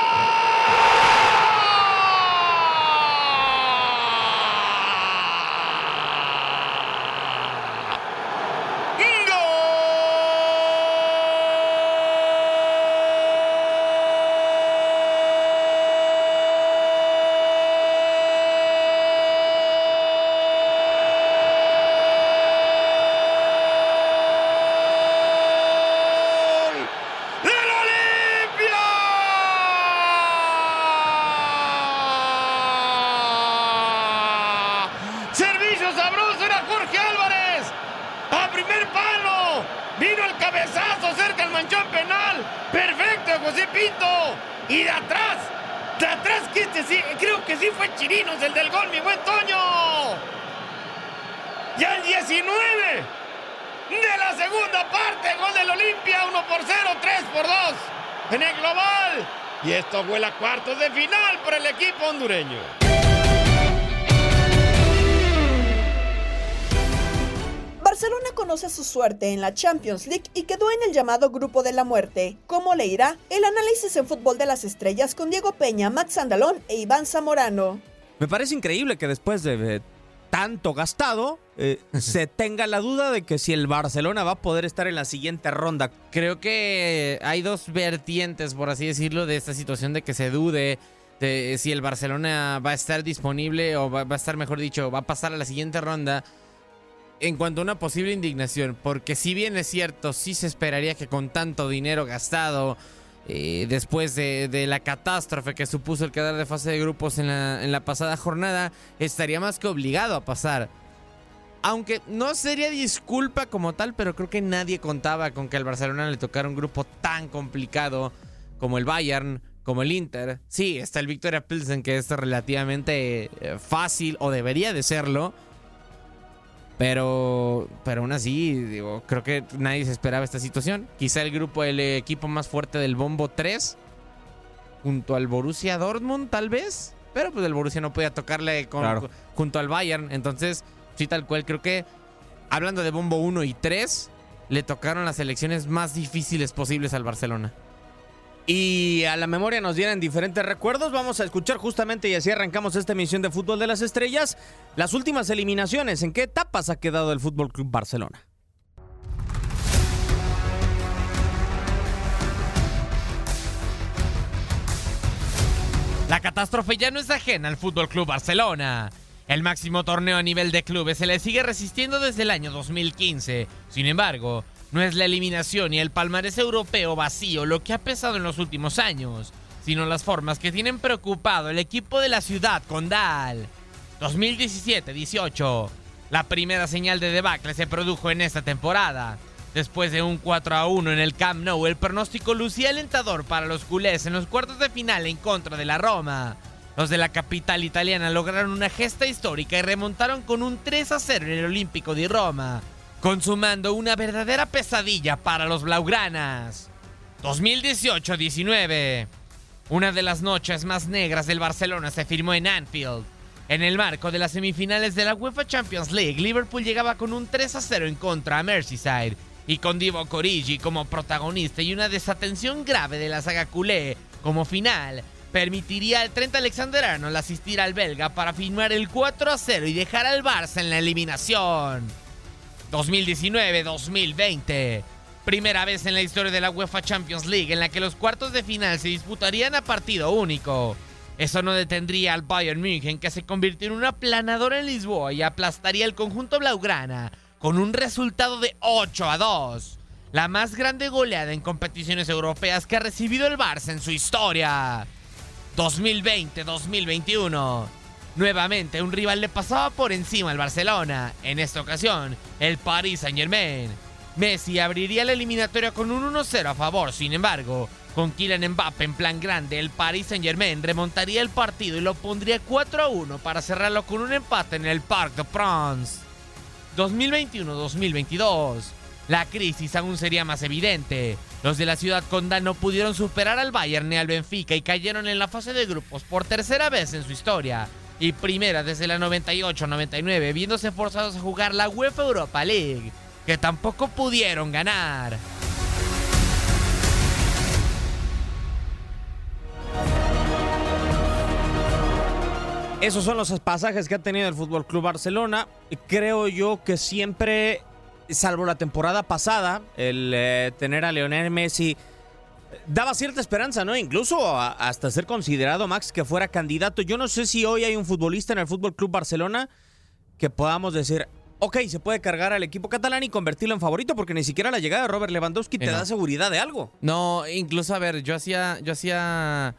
Y de atrás, de atrás, que este sí, creo que sí fue Chirinos el del gol, mi buen Toño. Ya el diecinueve de la segunda parte, gol del Olimpia, uno por cero, tres por dos en el global. Y esto vuela a cuartos de final por el equipo hondureño. Barcelona conoce su suerte en la Champions League y quedó en el llamado Grupo de la Muerte. ¿Cómo le irá? El análisis en Fútbol de las Estrellas con Diego Peña, Max Andalón e Iván Zamorano. Me parece increíble que después de eh, tanto gastado eh, se tenga la duda de que si el Barcelona va a poder estar en la siguiente ronda. Creo que hay dos vertientes, por así decirlo, de esta situación de que se dude de si el Barcelona va a estar disponible o va, va a estar, mejor dicho, va a pasar a la siguiente ronda. En cuanto a una posible indignación, porque si bien es cierto, sí se esperaría que con tanto dinero gastado, eh, después de, de la catástrofe que supuso el quedar de fase de grupos en la, en la pasada jornada, estaría más que obligado a pasar. Aunque no sería disculpa como tal, pero creo que nadie contaba con que al Barcelona le tocara un grupo tan complicado como el Bayern, como el Inter. Sí, está el Victoria Pilsen, que es relativamente eh, fácil, o debería de serlo. Pero, pero aún así, digo, creo que nadie se esperaba esta situación. Quizá el grupo, el equipo más fuerte del Bombo tres, junto al Borussia Dortmund, tal vez. Pero pues el Borussia no podía tocarle con, claro. junto al Bayern. Entonces, sí, tal cual, creo que hablando de Bombo uno y tres, le tocaron las elecciones más difíciles posibles al Barcelona. y a la memoria nos vienen diferentes recuerdos. Vamos a escuchar justamente, y así arrancamos esta emisión de Fútbol de las Estrellas, las últimas eliminaciones. ¿En qué etapas ha quedado el Fútbol Club Barcelona? La catástrofe ya no es ajena al F C Barcelona. El máximo torneo a nivel de clubes se le sigue resistiendo desde el año dos mil quince. Sin embargo, no es la eliminación y el palmarés europeo vacío lo que ha pesado en los últimos años, sino las formas que tienen preocupado el equipo de la ciudad condal. dos mil diecisiete dieciocho. La primera señal de debacle se produjo en esta temporada. Después de un cuatro a uno en el Camp Nou, el pronóstico lucía alentador para los culés en los cuartos de final en contra de la Roma. Los de la capital italiana lograron una gesta histórica y remontaron con un tres a cero en el Olímpico de Roma, consumando una verdadera pesadilla para los blaugranas. dos mil dieciocho diecinueve. Una de las noches más negras del Barcelona se firmó en Anfield. En el marco de las semifinales de la UEFA Champions League, Liverpool llegaba con un tres a cero en contra a Merseyside, y con Divock Origi como protagonista y una desatención grave de la saga culé como final, permitiría al Trent Alexander-Arnold asistir al belga para firmar el cuatro a cero y dejar al Barça en la eliminación. dos mil diecinueve dos mil veinte. Primera vez en la historia de la UEFA Champions League en la que los cuartos de final se disputarían a partido único. Eso no detendría al Bayern München, que se convirtió en una aplanadora en Lisboa y aplastaría el conjunto blaugrana con un resultado de ocho a dos. La más grande goleada en competiciones europeas que ha recibido el Barça en su historia. dos mil veinte dos mil veintiuno. Nuevamente un rival le pasaba por encima al Barcelona. En esta ocasión, el Paris Saint-Germain. Messi abriría la eliminatoria con un uno cero a favor. Sin embargo, con Kylian Mbappé en plan grande, el Paris Saint-Germain remontaría el partido y lo pondría cuatro a uno para cerrarlo con un empate en el Parc des Princes. dos mil veintiuno dos mil veintidós. La crisis aún sería más evidente. Los de la ciudad condal no pudieron superar al Bayern ni al Benfica y cayeron en la fase de grupos por tercera vez en su historia, y primera desde la noventa y ocho noventa y nueve, viéndose forzados a jugar la UEFA Europa League, que tampoco pudieron ganar. Esos son los pasajes que ha tenido el Fútbol Club Barcelona. Creo yo que siempre, salvo la temporada pasada, el eh, tener a Lionel Messi daba cierta esperanza, ¿no? Incluso a, hasta ser considerado, Max, que fuera candidato. Yo no sé si hoy hay un futbolista en el Fútbol Club Barcelona que podamos decir, ok, se puede cargar al equipo catalán y convertirlo en favorito, porque ni siquiera la llegada de Robert Lewandowski te no. da seguridad de algo. No, incluso, a ver, yo hacía, yo hacía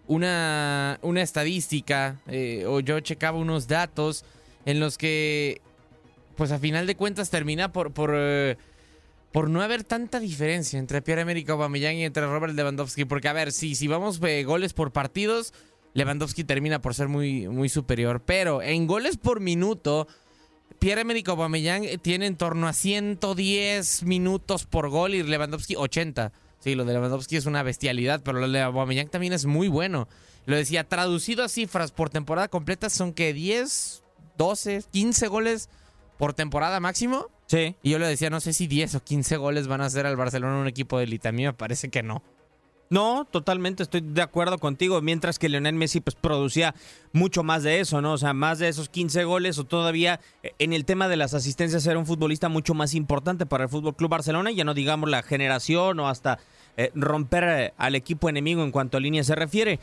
una, una estadística, eh, o yo checaba unos datos en los que, pues a final de cuentas termina por, por, eh, por no haber tanta diferencia entre Pierre-Emerick Aubameyang y entre Robert Lewandowski, porque a ver, si, si vamos eh, goles por partidos, Lewandowski termina por ser muy, muy superior, pero en goles por minuto, Pierre-Emerick Aubameyang tiene en torno a ciento diez minutos por gol y Lewandowski ochenta. Sí, lo de Lewandowski es una bestialidad, pero lo de Aubameyang también es muy bueno. Lo decía, traducido a cifras por temporada completa, son que diez, doce, quince goles por temporada máximo. Sí. Y yo le decía, no sé si diez o quince goles van a hacer al Barcelona un equipo de élite. A mí me parece que no. No, totalmente estoy de acuerdo contigo, mientras que Lionel Messi pues producía mucho más de eso, ¿no? O sea, más de esos quince goles, o todavía en el tema de las asistencias era un futbolista mucho más importante para el Fútbol Club Barcelona, ya no digamos la generación o hasta eh, romper eh, al equipo enemigo en cuanto a línea se refiere.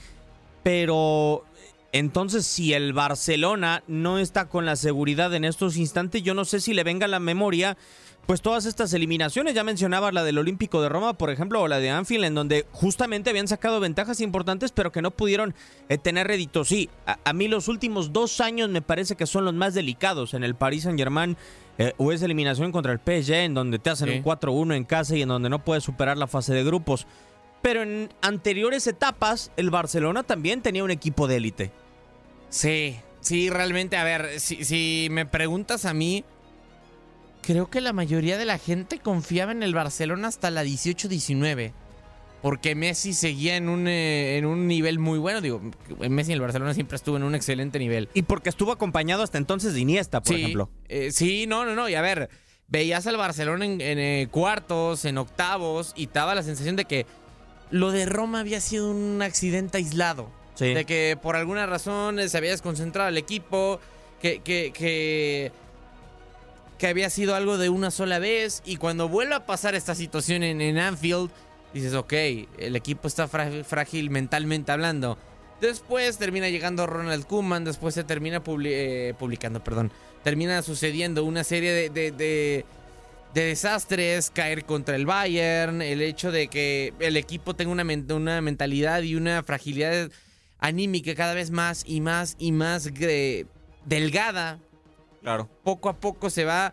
Pero entonces, si el Barcelona no está con la seguridad en estos instantes, yo no sé si le venga a la memoria pues todas estas eliminaciones. Ya mencionabas la del Olímpico de Roma, por ejemplo, o la de Anfield, en donde justamente habían sacado ventajas importantes, pero que no pudieron eh, tener rédito. Sí, a, a mí los últimos dos años me parece que son los más delicados en el Paris Saint-Germain, eh, o esa eliminación contra el P S G, en donde te hacen sí. un cuatro uno en casa y en donde no puedes superar la fase de grupos. Pero en anteriores etapas, el Barcelona también tenía un equipo de élite. Sí, sí, realmente, a ver, si, si me preguntas a mí, creo que la mayoría de la gente confiaba en el Barcelona hasta la dieciocho diecinueve. Porque Messi seguía en un, eh, en un nivel muy bueno. Digo, Messi en el Barcelona siempre estuvo en un excelente nivel. Y porque estuvo acompañado hasta entonces de Iniesta, por sí, ejemplo. Eh, sí, no, no, no. Y a ver, veías al Barcelona en, en eh, cuartos, en octavos, y te daba la sensación de que lo de Roma había sido un accidente aislado. Sí. De que por alguna razón se había desconcentrado el equipo, que, que, que, que había sido algo de una sola vez. Y cuando vuelve a pasar esta situación en, en Anfield, dices, ok, el equipo está frágil, frágil mentalmente hablando. Después termina llegando Ronald Koeman, después se termina publi- eh, publicando, perdón. Termina sucediendo una serie de, de, de, de desastres, caer contra el Bayern, el hecho de que el equipo tenga una, men- una mentalidad y una fragilidad anímica cada vez más y más y más eh, delgada. Claro. Poco a poco se va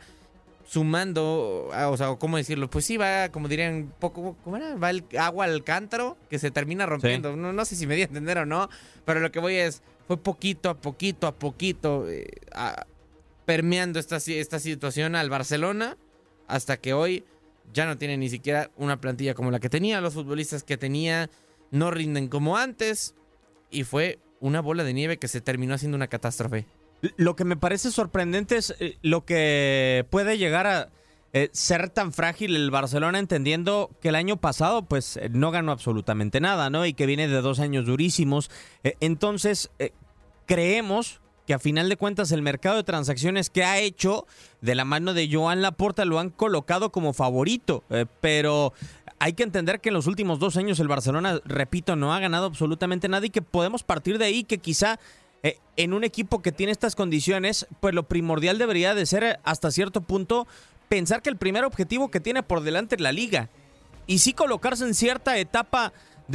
sumando, o sea, ¿cómo decirlo? Pues sí, va, como dirían, poco, ¿cómo era? Va el agua al cántaro que se termina rompiendo. Sí. No, no sé si me di a entender o no, pero lo que voy es, fue poquito a poquito a poquito eh, a, permeando esta, esta situación al Barcelona hasta que hoy ya no tiene ni siquiera una plantilla como la que tenía. Los futbolistas que tenía no rinden como antes y fue una bola de nieve que se terminó haciendo una catástrofe. Lo que me parece sorprendente es eh, lo que puede llegar a eh, ser tan frágil el Barcelona, entendiendo que el año pasado pues eh, no ganó absolutamente nada, ¿no? Y que viene de dos años durísimos. Eh, entonces, eh, creemos que a final de cuentas el mercado de transacciones que ha hecho de la mano de Joan Laporta lo han colocado como favorito, eh, pero hay que entender que en los últimos dos años el Barcelona, repito, no ha ganado absolutamente nada y que podemos partir de ahí que quizá eh, en un equipo que tiene estas condiciones, pues lo primordial debería de ser hasta cierto punto pensar que el primer objetivo que tiene por delante es la Liga y sí colocarse en cierta etapa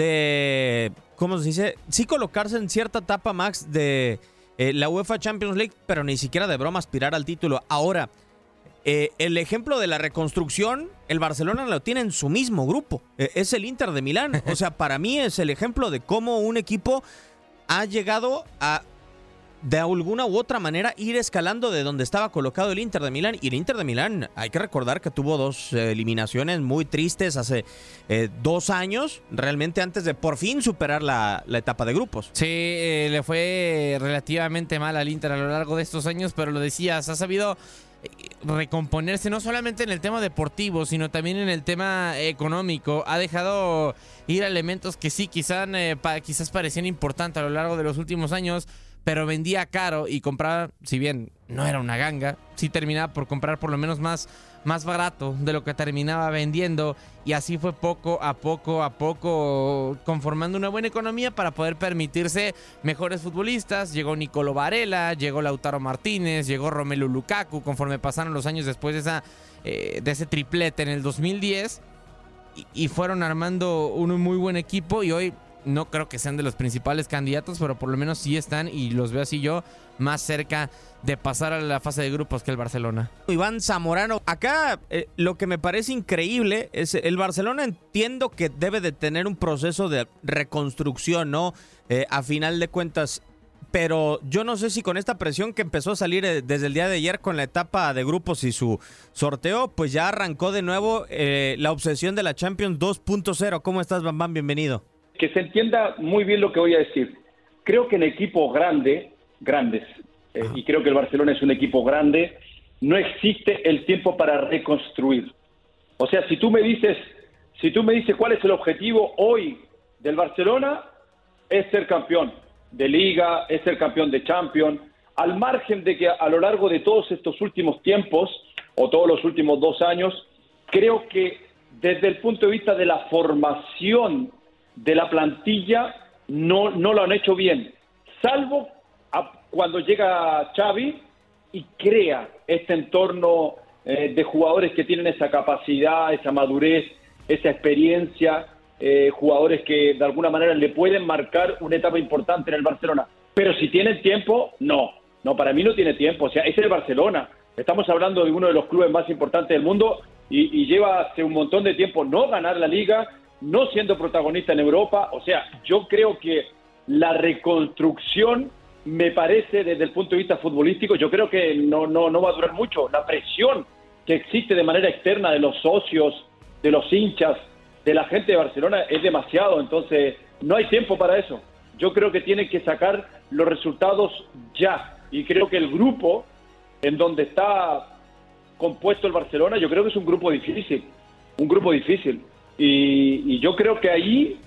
de, ¿cómo se dice? Sí colocarse en cierta etapa, Max, de Eh, la UEFA Champions League, pero ni siquiera de broma aspirar al título. Ahora, eh, el ejemplo de la reconstrucción, el Barcelona lo tiene en su mismo grupo. Eh, es el Inter de Milán. O sea, para mí es el ejemplo de cómo un equipo ha llegado a, de alguna u otra manera, ir escalando de donde estaba colocado el Inter de Milán. Y el Inter de Milán, hay que recordar que tuvo dos eh, eliminaciones muy tristes hace eh, dos años, realmente antes de por fin superar la, la etapa de grupos. Sí, eh, le fue relativamente mal al Inter a lo largo de estos años, pero lo decías, ha sabido recomponerse no solamente en el tema deportivo, sino también en el tema económico. Ha dejado ir a elementos que sí, quizás, eh, pa, quizás parecían importantes a lo largo de los últimos años, pero vendía caro y compraba, si bien no era una ganga, sí terminaba por comprar por lo menos más, más barato de lo que terminaba vendiendo, y así fue poco a poco a poco conformando una buena economía para poder permitirse mejores futbolistas. Llegó Nicolo Varela, llegó Lautaro Martínez, llegó Romelu Lukaku conforme pasaron los años después de, esa, eh, de ese triplete en el dos mil diez, y, y fueron armando un muy buen equipo, y hoy no creo que sean de los principales candidatos, pero por lo menos sí están, y los veo así yo, más cerca de pasar a la fase de grupos que el Barcelona. Iván Zamorano, acá eh, lo que me parece increíble es el Barcelona, entiendo que debe de tener un proceso de reconstrucción, ¿no? Eh, a final de cuentas, pero yo no sé si con esta presión que empezó a salir eh, desde el día de ayer con la etapa de grupos y su sorteo, pues ya arrancó de nuevo eh, la obsesión de la Champions dos punto cero. ¿Cómo estás, Bam Bam? Bienvenido. Que se entienda muy bien lo que voy a decir. Creo que en equipos grandes, grandes, eh, y creo que el Barcelona es un equipo grande, no existe el tiempo para reconstruir. O sea, si tú me dices, si tú me dices cuál es el objetivo hoy del Barcelona, es ser campeón de Liga, es ser campeón de Champions, al margen de que a lo largo de todos estos últimos tiempos, o todos los últimos dos años, creo que desde el punto de vista de la formación de la plantilla no, no lo han hecho bien, salvo a, cuando llega Xavi y crea este entorno eh, de jugadores que tienen esa capacidad, esa madurez, esa experiencia, eh, jugadores que de alguna manera le pueden marcar una etapa importante en el Barcelona. Pero si tienen tiempo, no, no, para mí no tiene tiempo, o sea, es el Barcelona. Estamos hablando de uno de los clubes más importantes del mundo y, y lleva hace un montón de tiempo no ganar la Liga, no siendo protagonista en Europa. O sea, yo creo que la reconstrucción, me parece, desde el punto de vista futbolístico, yo creo que no, no, no va a durar mucho. La presión que existe de manera externa de los socios, de los hinchas, de la gente de Barcelona es demasiado, entonces no hay tiempo para eso. Yo creo que tienen que sacar los resultados ya, y creo que el grupo en donde está compuesto el Barcelona, yo creo que es un grupo difícil, un grupo difícil. Y, y yo creo que ahí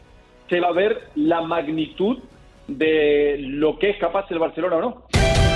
se va a ver la magnitud de lo que es capaz el Barcelona o no.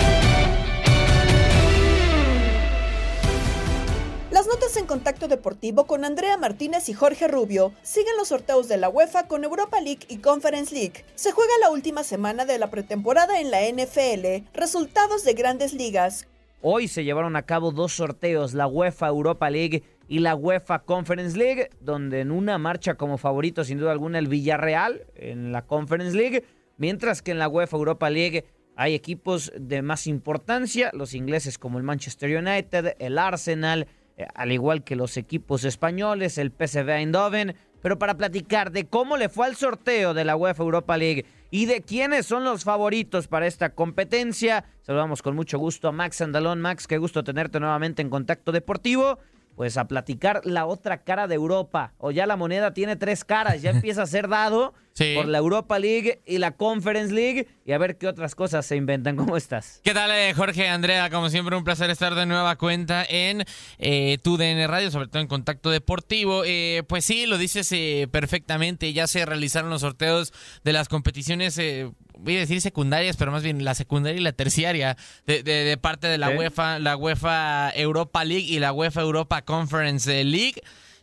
Las notas en Contacto Deportivo con Andrea Martínez y Jorge Rubio. Siguen los sorteos de la UEFA con Europa League y Conference League. Se juega la última semana de la pretemporada en la N F L. Resultados de grandes ligas. Hoy se llevaron a cabo dos sorteos, la UEFA Europa League y la UEFA Conference League, donde en una marcha como favorito sin duda alguna el Villarreal en la Conference League, mientras que en la UEFA Europa League hay equipos de más importancia, los ingleses como el Manchester United, el Arsenal, al igual que los equipos españoles, el P S V Eindhoven. Pero para platicar de cómo le fue al sorteo de la UEFA Europa League y de quiénes son los favoritos para esta competencia, saludamos con mucho gusto a Max Andalón. Max, qué gusto tenerte nuevamente en Contacto Deportivo. Pues a platicar la otra cara de Europa. O ya la moneda tiene tres caras, ya empieza a ser dado sí. por la Europa League y la Conference League. Y a ver qué otras cosas se inventan. ¿Cómo estás? ¿Qué tal, eh, Jorge, Andrea? Como siempre, un placer estar de nueva cuenta en eh, tu D N Radio, sobre todo en Contacto Deportivo. Eh, pues sí, lo dices eh, perfectamente. Ya se realizaron los sorteos de las competiciones, eh, voy a decir secundarias, pero más bien la secundaria y la terciaria de, de, de parte de la ¿Sí? UEFA, la UEFA Europa League y la UEFA Europa Conference League.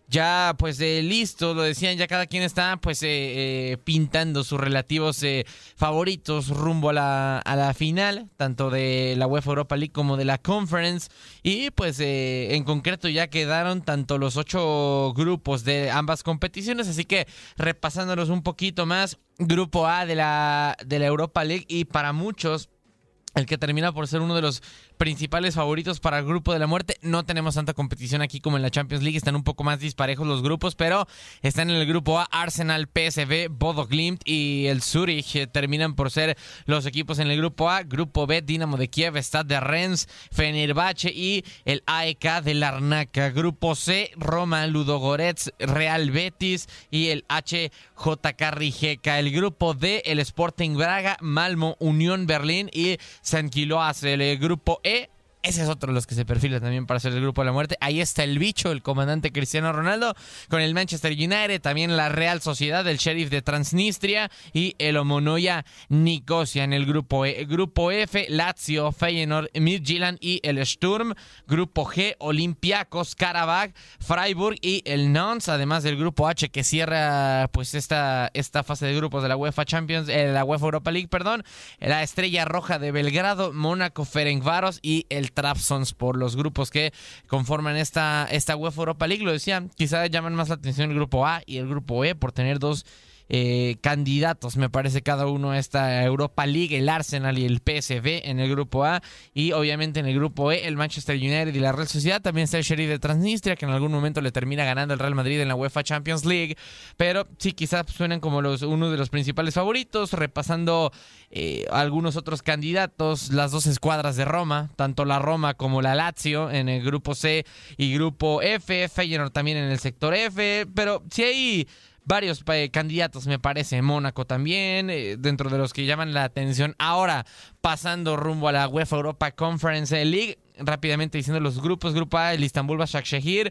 Ya pues eh, listo, lo decían, ya cada quien está pues eh, eh, pintando sus relativos eh, favoritos rumbo a la, a la final, tanto de la UEFA Europa League como de la Conference. Y pues eh, en concreto ya quedaron tanto los ocho grupos de ambas competiciones, así que repasándolos un poquito más, grupo A de la, de la Europa League, y para muchos el que termina por ser uno de los principales favoritos para el grupo de la muerte. No tenemos tanta competición aquí como en la Champions League, están un poco más disparejos los grupos, pero están en el grupo A Arsenal, P S V, Bodo Glimt y el Zurich. Eh, terminan por ser los equipos en el grupo A. Grupo B, Dinamo de Kiev, Stade de Rennes, Fenerbahce y el A E K de Larnaca. Grupo C, Roma, Ludogorets, Real Betis y el H J K Rijeka. El grupo D, el Sporting Braga, Malmo, Unión Berlín y San Quiloas. El grupo E, ese es otro de los que se perfila también para ser el grupo de la muerte. Ahí está el bicho, el comandante Cristiano Ronaldo, con el Manchester United, también la Real Sociedad, el Sheriff de Transnistria y el Omonoia Nicosia en el grupo E. Grupo F, Lazio, Feyenoord, Midtjylland y el Sturm. Grupo G, Olympiacos, Karabakh, Freiburg y el Nantes, además del grupo H que cierra pues esta, esta fase de grupos de la UEFA Champions, eh, la UEFA Europa League, perdón, la Estrella Roja de Belgrado, Mónaco, Ferencváros y el Trabzonspor, los grupos que conforman esta, esta UEFA Europa League. Lo decía, quizá llaman más la atención el grupo A y el grupo E por tener dos eh, candidatos, me parece, cada uno a esta Europa League, el Arsenal y el P S V en el grupo A, y obviamente en el grupo E el Manchester United y la Real Sociedad. También está el Sheriff de Transnistria, que en algún momento le termina ganando el Real Madrid en la UEFA Champions League, pero sí, quizás suenan como los, uno de los principales favoritos. Repasando eh, algunos otros candidatos, las dos escuadras de Roma, tanto la Roma como la Lazio en el grupo C y grupo F, Feyenoord también en el sector F, pero sí hay varios eh, candidatos, me parece. Mónaco también, eh, dentro de los que llaman la atención. Ahora, pasando rumbo a la UEFA Europa Conference League, rápidamente diciendo los grupos. Grupo A, el Istanbul Başakşehir.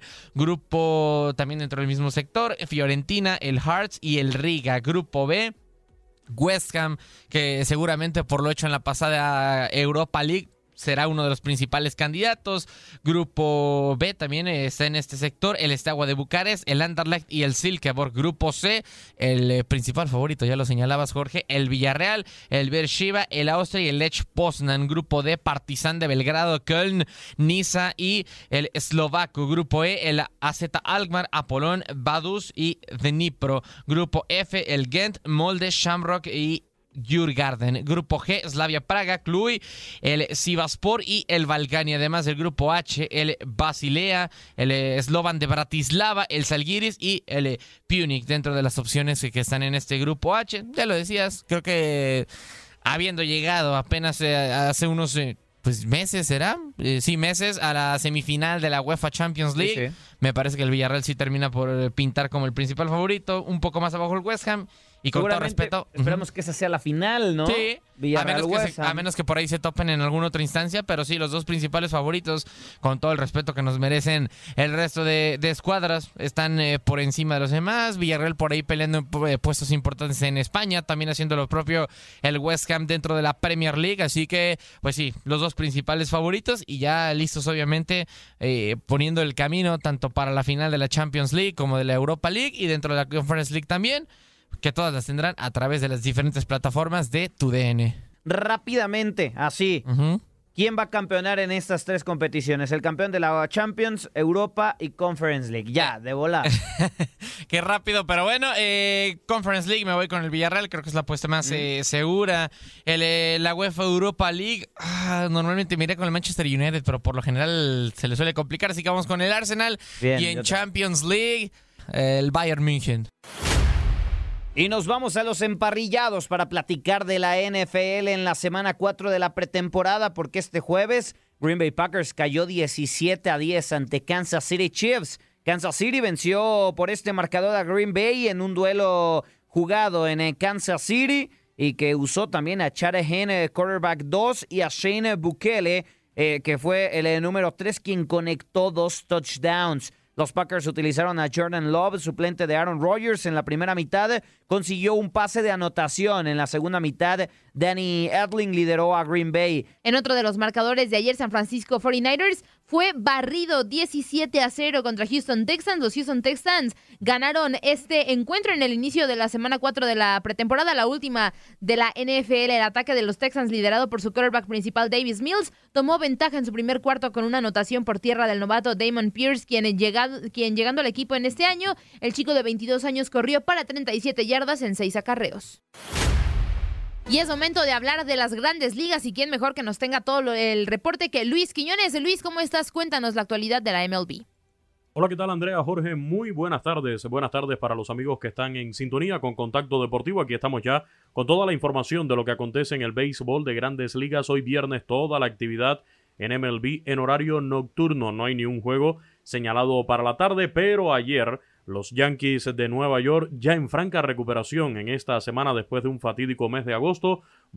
Grupo también dentro del mismo sector, Fiorentina, el Hearts y el Riga. Grupo B, West Ham, que seguramente por lo hecho en la pasada Europa League será uno de los principales candidatos. Grupo B también está en este sector el Steaua de Bucarest, el Anderlecht y el Silkeborg. Grupo C, el eh, principal favorito, ya lo señalabas, Jorge, el Villarreal, el Beersheva, el Austria y el Lech Poznan. Grupo D, Partizan de Belgrado, Köln, Niza y el eslovaco. Grupo E, el A Z Alkmaar, Apollon, Vaduz y Dnipro. Grupo F, el Gent, Molde, Shamrock y Djurgården. Grupo G, Slavia Praga, Cluj, el Sivasspor y el Balkania. Además del grupo H, el Basilea, el Slovan de Bratislava, el Žalgiris y el Punic, dentro de las opciones que están en este grupo H. Ya lo decías, creo que habiendo llegado apenas eh, hace unos eh, pues meses, ¿será? Eh, sí, meses a la semifinal de la UEFA Champions League. Sí, sí. Me parece que el Villarreal sí termina por pintar como el principal favorito. Un poco más abajo el West Ham Y con todo Seguramente respeto... esperamos que esa sea la final, ¿no? Sí, a Villarreal menos, que se- West Ham. a menos que por ahí se topen en alguna otra instancia, pero sí, los dos principales favoritos, con todo el respeto que nos merecen el resto de, de escuadras, están eh, por encima de los demás. Villarreal por ahí peleando en pu- eh, puestos importantes en España, también haciendo lo propio el West Ham dentro de la Premier League, así que, pues sí, los dos principales favoritos y ya listos, obviamente, eh, poniendo el camino tanto para la final de la Champions League como de la Europa League y dentro de la Conference League también, que todas las tendrán a través de las diferentes plataformas de tu D N. Rápidamente, así. ¿Quién va a campeonar en estas tres competiciones? El campeón de la Champions, Europa y Conference League. Ya, de volar. Qué rápido, pero bueno, eh, Conference League me voy con el Villarreal, creo que es la apuesta más eh, segura. El, eh, la UEFA Europa League, ah, normalmente me iré con el Manchester United, pero por lo general se le suele complicar, así que vamos con el Arsenal. Bien, y en yo Champions League, eh, el Bayern München. Y nos vamos a los emparrillados para platicar de la N F L en la semana cuatro de la pretemporada, porque este jueves Green Bay Packers cayó diecisiete a diez ante Kansas City Chiefs. Kansas City venció por este marcador a Green Bay en un duelo jugado en eh, Kansas City y que usó también a Shanahan, eh, quarterback dos, y a Shane Bukele, eh, que fue el eh, número tres, quien conectó dos touchdowns. Los Packers utilizaron a Jordan Love, suplente de Aaron Rodgers, en la primera mitad. Consiguió un pase de anotación. En la segunda mitad, Danny Edling lideró a Green Bay. En otro de los marcadores de ayer, San Francisco cuarenta y nueve ers fue barrido diecisiete a cero contra Houston Texans. Los Houston Texans ganaron este encuentro en el inicio de la semana cuatro de la pretemporada, la última de la N F L. El ataque de los Texans, liderado por su quarterback principal Davis Mills, tomó ventaja en su primer cuarto con una anotación por tierra del novato Damon Pierce, quien, llegado, quien llegando al equipo en este año, el chico de veintidós años corrió para treinta y siete yardas en seis acarreos. Y es momento de hablar de las grandes ligas y quién mejor que nos tenga todo lo- el reporte que Luis Quiñones. Luis, ¿cómo estás? Cuéntanos la actualidad de la M L B. Hola, ¿qué tal, Andrea? Jorge, muy buenas tardes. Buenas tardes para los amigos que están en sintonía con Contacto Deportivo. Aquí estamos ya con toda la información de lo que acontece en el béisbol de grandes ligas. Hoy viernes toda la actividad en M L B en horario nocturno. No hay ni un juego señalado para la tarde, pero ayer los Yankees de Nueva York, ya en franca recuperación en esta semana después de un fatídico mes de agosto,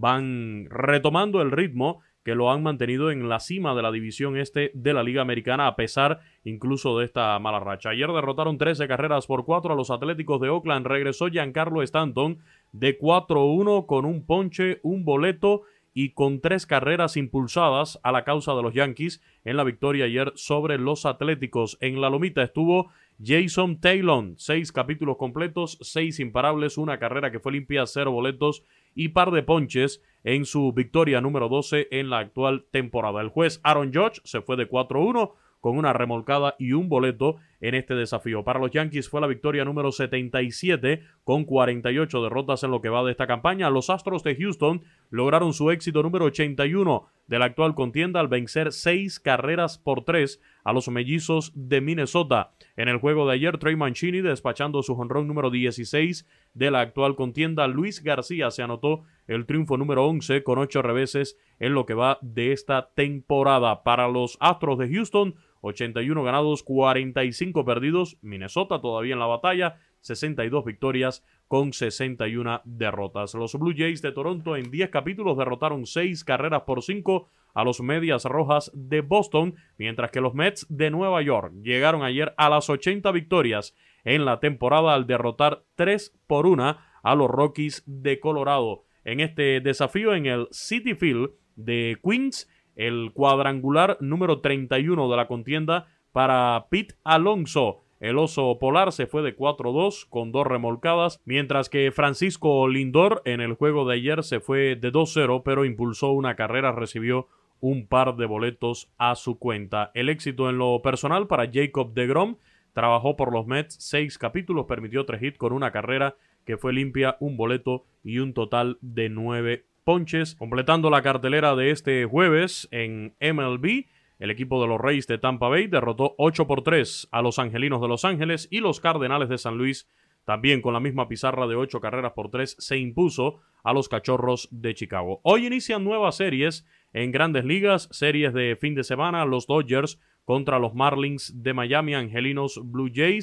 van retomando el ritmo que lo han mantenido en la cima de la división este de la Liga Americana, a pesar incluso de esta mala racha. Ayer derrotaron trece carreras por cuatro a los Atléticos de Oakland. Regresó Giancarlo Stanton de cuatro uno con un ponche, un boleto y con tres carreras impulsadas a la causa de los Yankees en la victoria ayer sobre los Atléticos. En la lomita estuvo Jason Taylor, seis capítulos completos, seis imparables, una carrera que fue limpia, cero boletos y par de ponches en su victoria número doce en la actual temporada. El juez Aaron Judge se fue de cuatro uno con una remolcada y un boleto en este desafío. Para los Yankees fue la victoria número setenta y siete con cuarenta y ocho derrotas en lo que va de esta campaña. Los Astros de Houston lograron su éxito número ochenta y uno de la actual contienda al vencer seis carreras por tres a los Mellizos de Minnesota. En el juego de ayer, Trey Mancini despachando su jonrón número dieciséis de la actual contienda. Luis García se anotó el triunfo número once con ocho reveses en lo que va de esta temporada. Para los Astros de Houston, ochenta y uno ganados, cuarenta y cinco perdidos. Minnesota todavía en la batalla, sesenta y dos victorias con sesenta y una derrotas. Los Blue Jays de Toronto en diez capítulos derrotaron seis carreras por cinco a los Medias Rojas de Boston, mientras que los Mets de Nueva York llegaron ayer a las ochenta victorias en la temporada al derrotar tres por una a los Rockies de Colorado. En este desafío en el Citi Field de Queens, el cuadrangular número treinta y uno de la contienda para Pete Alonso. El oso polar se fue de cuatro dos con dos remolcadas, mientras que Francisco Lindor en el juego de ayer se fue de dos cero, pero impulsó una carrera, recibió un par de boletos a su cuenta. El éxito en lo personal para Jacob deGrom, trabajó por los Mets seis capítulos, permitió tres hits con una carrera que fue limpia, un boleto y un total de nueve ponches. Completando la cartelera de este jueves en M L B, el equipo de los Rays de Tampa Bay derrotó ocho por tres a los Angelinos de Los Ángeles, y los Cardenales de San Luis, también con la misma pizarra de ocho carreras por tres, se impuso a los Cachorros de Chicago. Hoy inician nuevas series en Grandes Ligas, series de fin de semana. Los Dodgers contra los Marlins de Miami, Angelinos Blue Jays,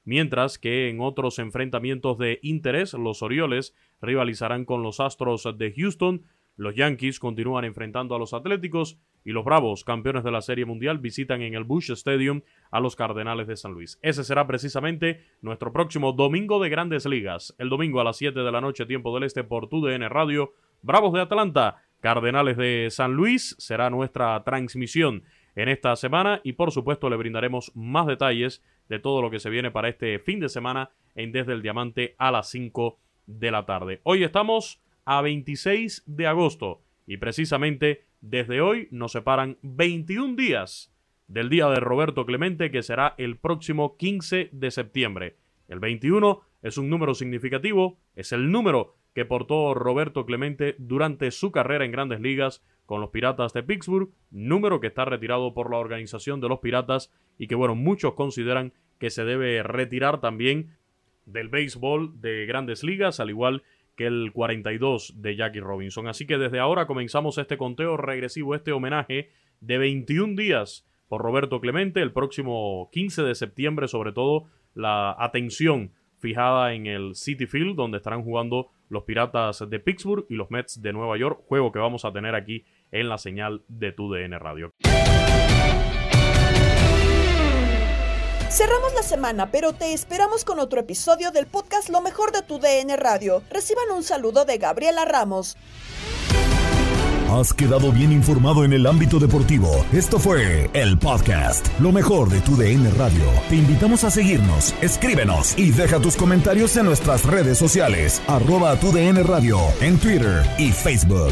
mientras que en otros enfrentamientos de interés, los Orioles rivalizarán con los Astros de Houston, los Yankees continúan enfrentando a los Atléticos y los Bravos, campeones de la Serie Mundial, visitan en el Busch Stadium a los Cardenales de San Luis. Ese será precisamente nuestro próximo domingo de Grandes Ligas. El domingo a las siete de la noche, tiempo del este, por T U D N Radio. Bravos de Atlanta, Cardenales de San Luis, será nuestra transmisión en esta semana y por supuesto le brindaremos más detalles de todo lo que se viene para este fin de semana en Desde el Diamante a las cinco de la tarde. Hoy estamos a veintiséis de agosto y precisamente desde hoy nos separan veintiún días del día de Roberto Clemente, que será el próximo quince de septiembre. El veintiuno es un número significativo, es el número que portó Roberto Clemente durante su carrera en Grandes Ligas con los Piratas de Pittsburgh, número que está retirado por la organización de los Piratas y que, bueno, muchos consideran que se debe retirar también del béisbol de Grandes Ligas, al igual que el cuarenta y dos de Jackie Robinson. Así que desde ahora comenzamos este conteo regresivo, este homenaje de veintiún días por Roberto Clemente. El próximo quince de septiembre, sobre todo, la atención fijada en el Citi Field, donde estarán jugando los Piratas de Pittsburgh y los Mets de Nueva York, juego que vamos a tener aquí en la señal de T U D N Radio. Cerramos la semana, pero te esperamos con otro episodio del podcast Lo Mejor de Tu D N Radio. Reciban un saludo de Gabriela Ramos. Has quedado bien informado en el ámbito deportivo. Esto fue el podcast Lo Mejor de Tu D N Radio. Te invitamos a seguirnos, escríbenos y deja tus comentarios en nuestras redes sociales, arroba Tu D N Radio, en Twitter y Facebook.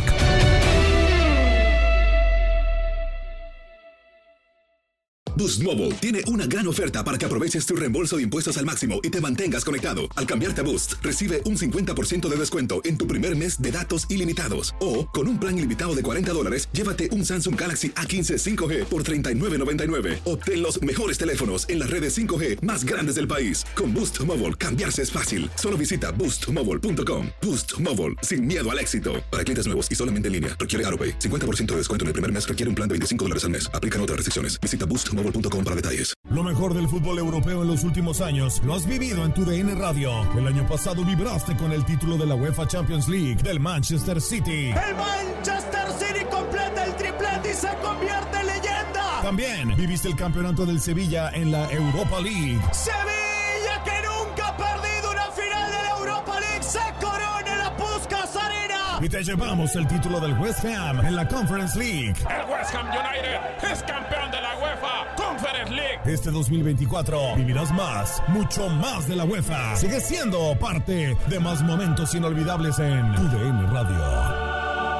Boost Mobile tiene una gran oferta para que aproveches tu reembolso de impuestos al máximo y te mantengas conectado. Al cambiarte a Boost, recibe un cincuenta por ciento de descuento en tu primer mes de datos ilimitados. O, con un plan ilimitado de cuarenta dólares, llévate un Samsung Galaxy A quince cinco G por treinta y nueve noventa y nueve. Obtén los mejores teléfonos en las redes cinco G más grandes del país. Con Boost Mobile, cambiarse es fácil. Solo visita boost mobile punto com. Boost Mobile, sin miedo al éxito. Para clientes nuevos y solamente en línea, requiere AutoPay. cincuenta por ciento de descuento en el primer mes requiere un plan de veinticinco dólares al mes. Aplican otras restricciones. Visita boost mobile punto com para detalles. Lo mejor del fútbol europeo en los últimos años lo has vivido en Tu D N Radio. El año pasado vibraste con el título de la UEFA Champions League del Manchester City. El Manchester City completa el triplete y se convierte en leyenda. También viviste el campeonato del Sevilla en la Europa League. Sevilla, que nunca ha perdido una final de la Europa League, se corona en la Puskás Arena. Y te llevamos el título del West Ham en la Conference League. El West Ham United es campeón de la UEFA Conference League. Este dos mil veinticuatro vivirás más, mucho más de la UEFA. Sigue siendo parte de más momentos inolvidables en Tu D N Radio.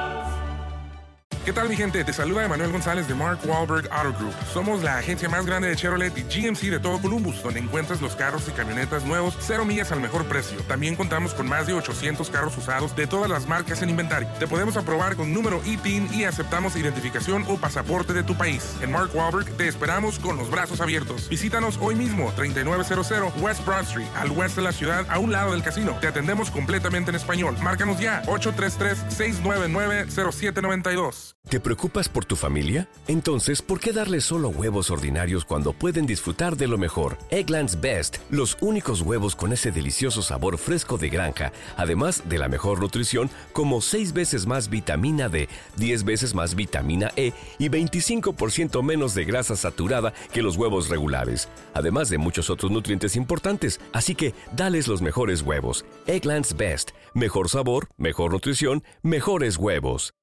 ¿Qué tal, mi gente? Te saluda Emanuel González de Mark Wahlberg Auto Group. Somos la agencia más grande de Chevrolet y G M C de todo Columbus, donde encuentras los carros y camionetas nuevos, cero millas al mejor precio. También contamos con más de ochocientos carros usados de todas las marcas en inventario. Te podemos aprobar con número I T I N y aceptamos identificación o pasaporte de tu país. En Mark Wahlberg te esperamos con los brazos abiertos. Visítanos hoy mismo, treinta y nueve cero cero West Broad Street, al oeste de la ciudad, a un lado del casino. Te atendemos completamente en español. Márcanos ya, ocho tres tres, seis nueve nueve, cero siete nueve dos. ¿Te preocupas por tu familia? Entonces, ¿por qué darles solo huevos ordinarios cuando pueden disfrutar de lo mejor? Eggland's Best, los únicos huevos con ese delicioso sabor fresco de granja, además de la mejor nutrición, como seis veces más vitamina D, diez veces más vitamina E y veinticinco por ciento menos de grasa saturada que los huevos regulares, además de muchos otros nutrientes importantes. Así que, dales los mejores huevos. Eggland's Best, mejor sabor, mejor nutrición, mejores huevos.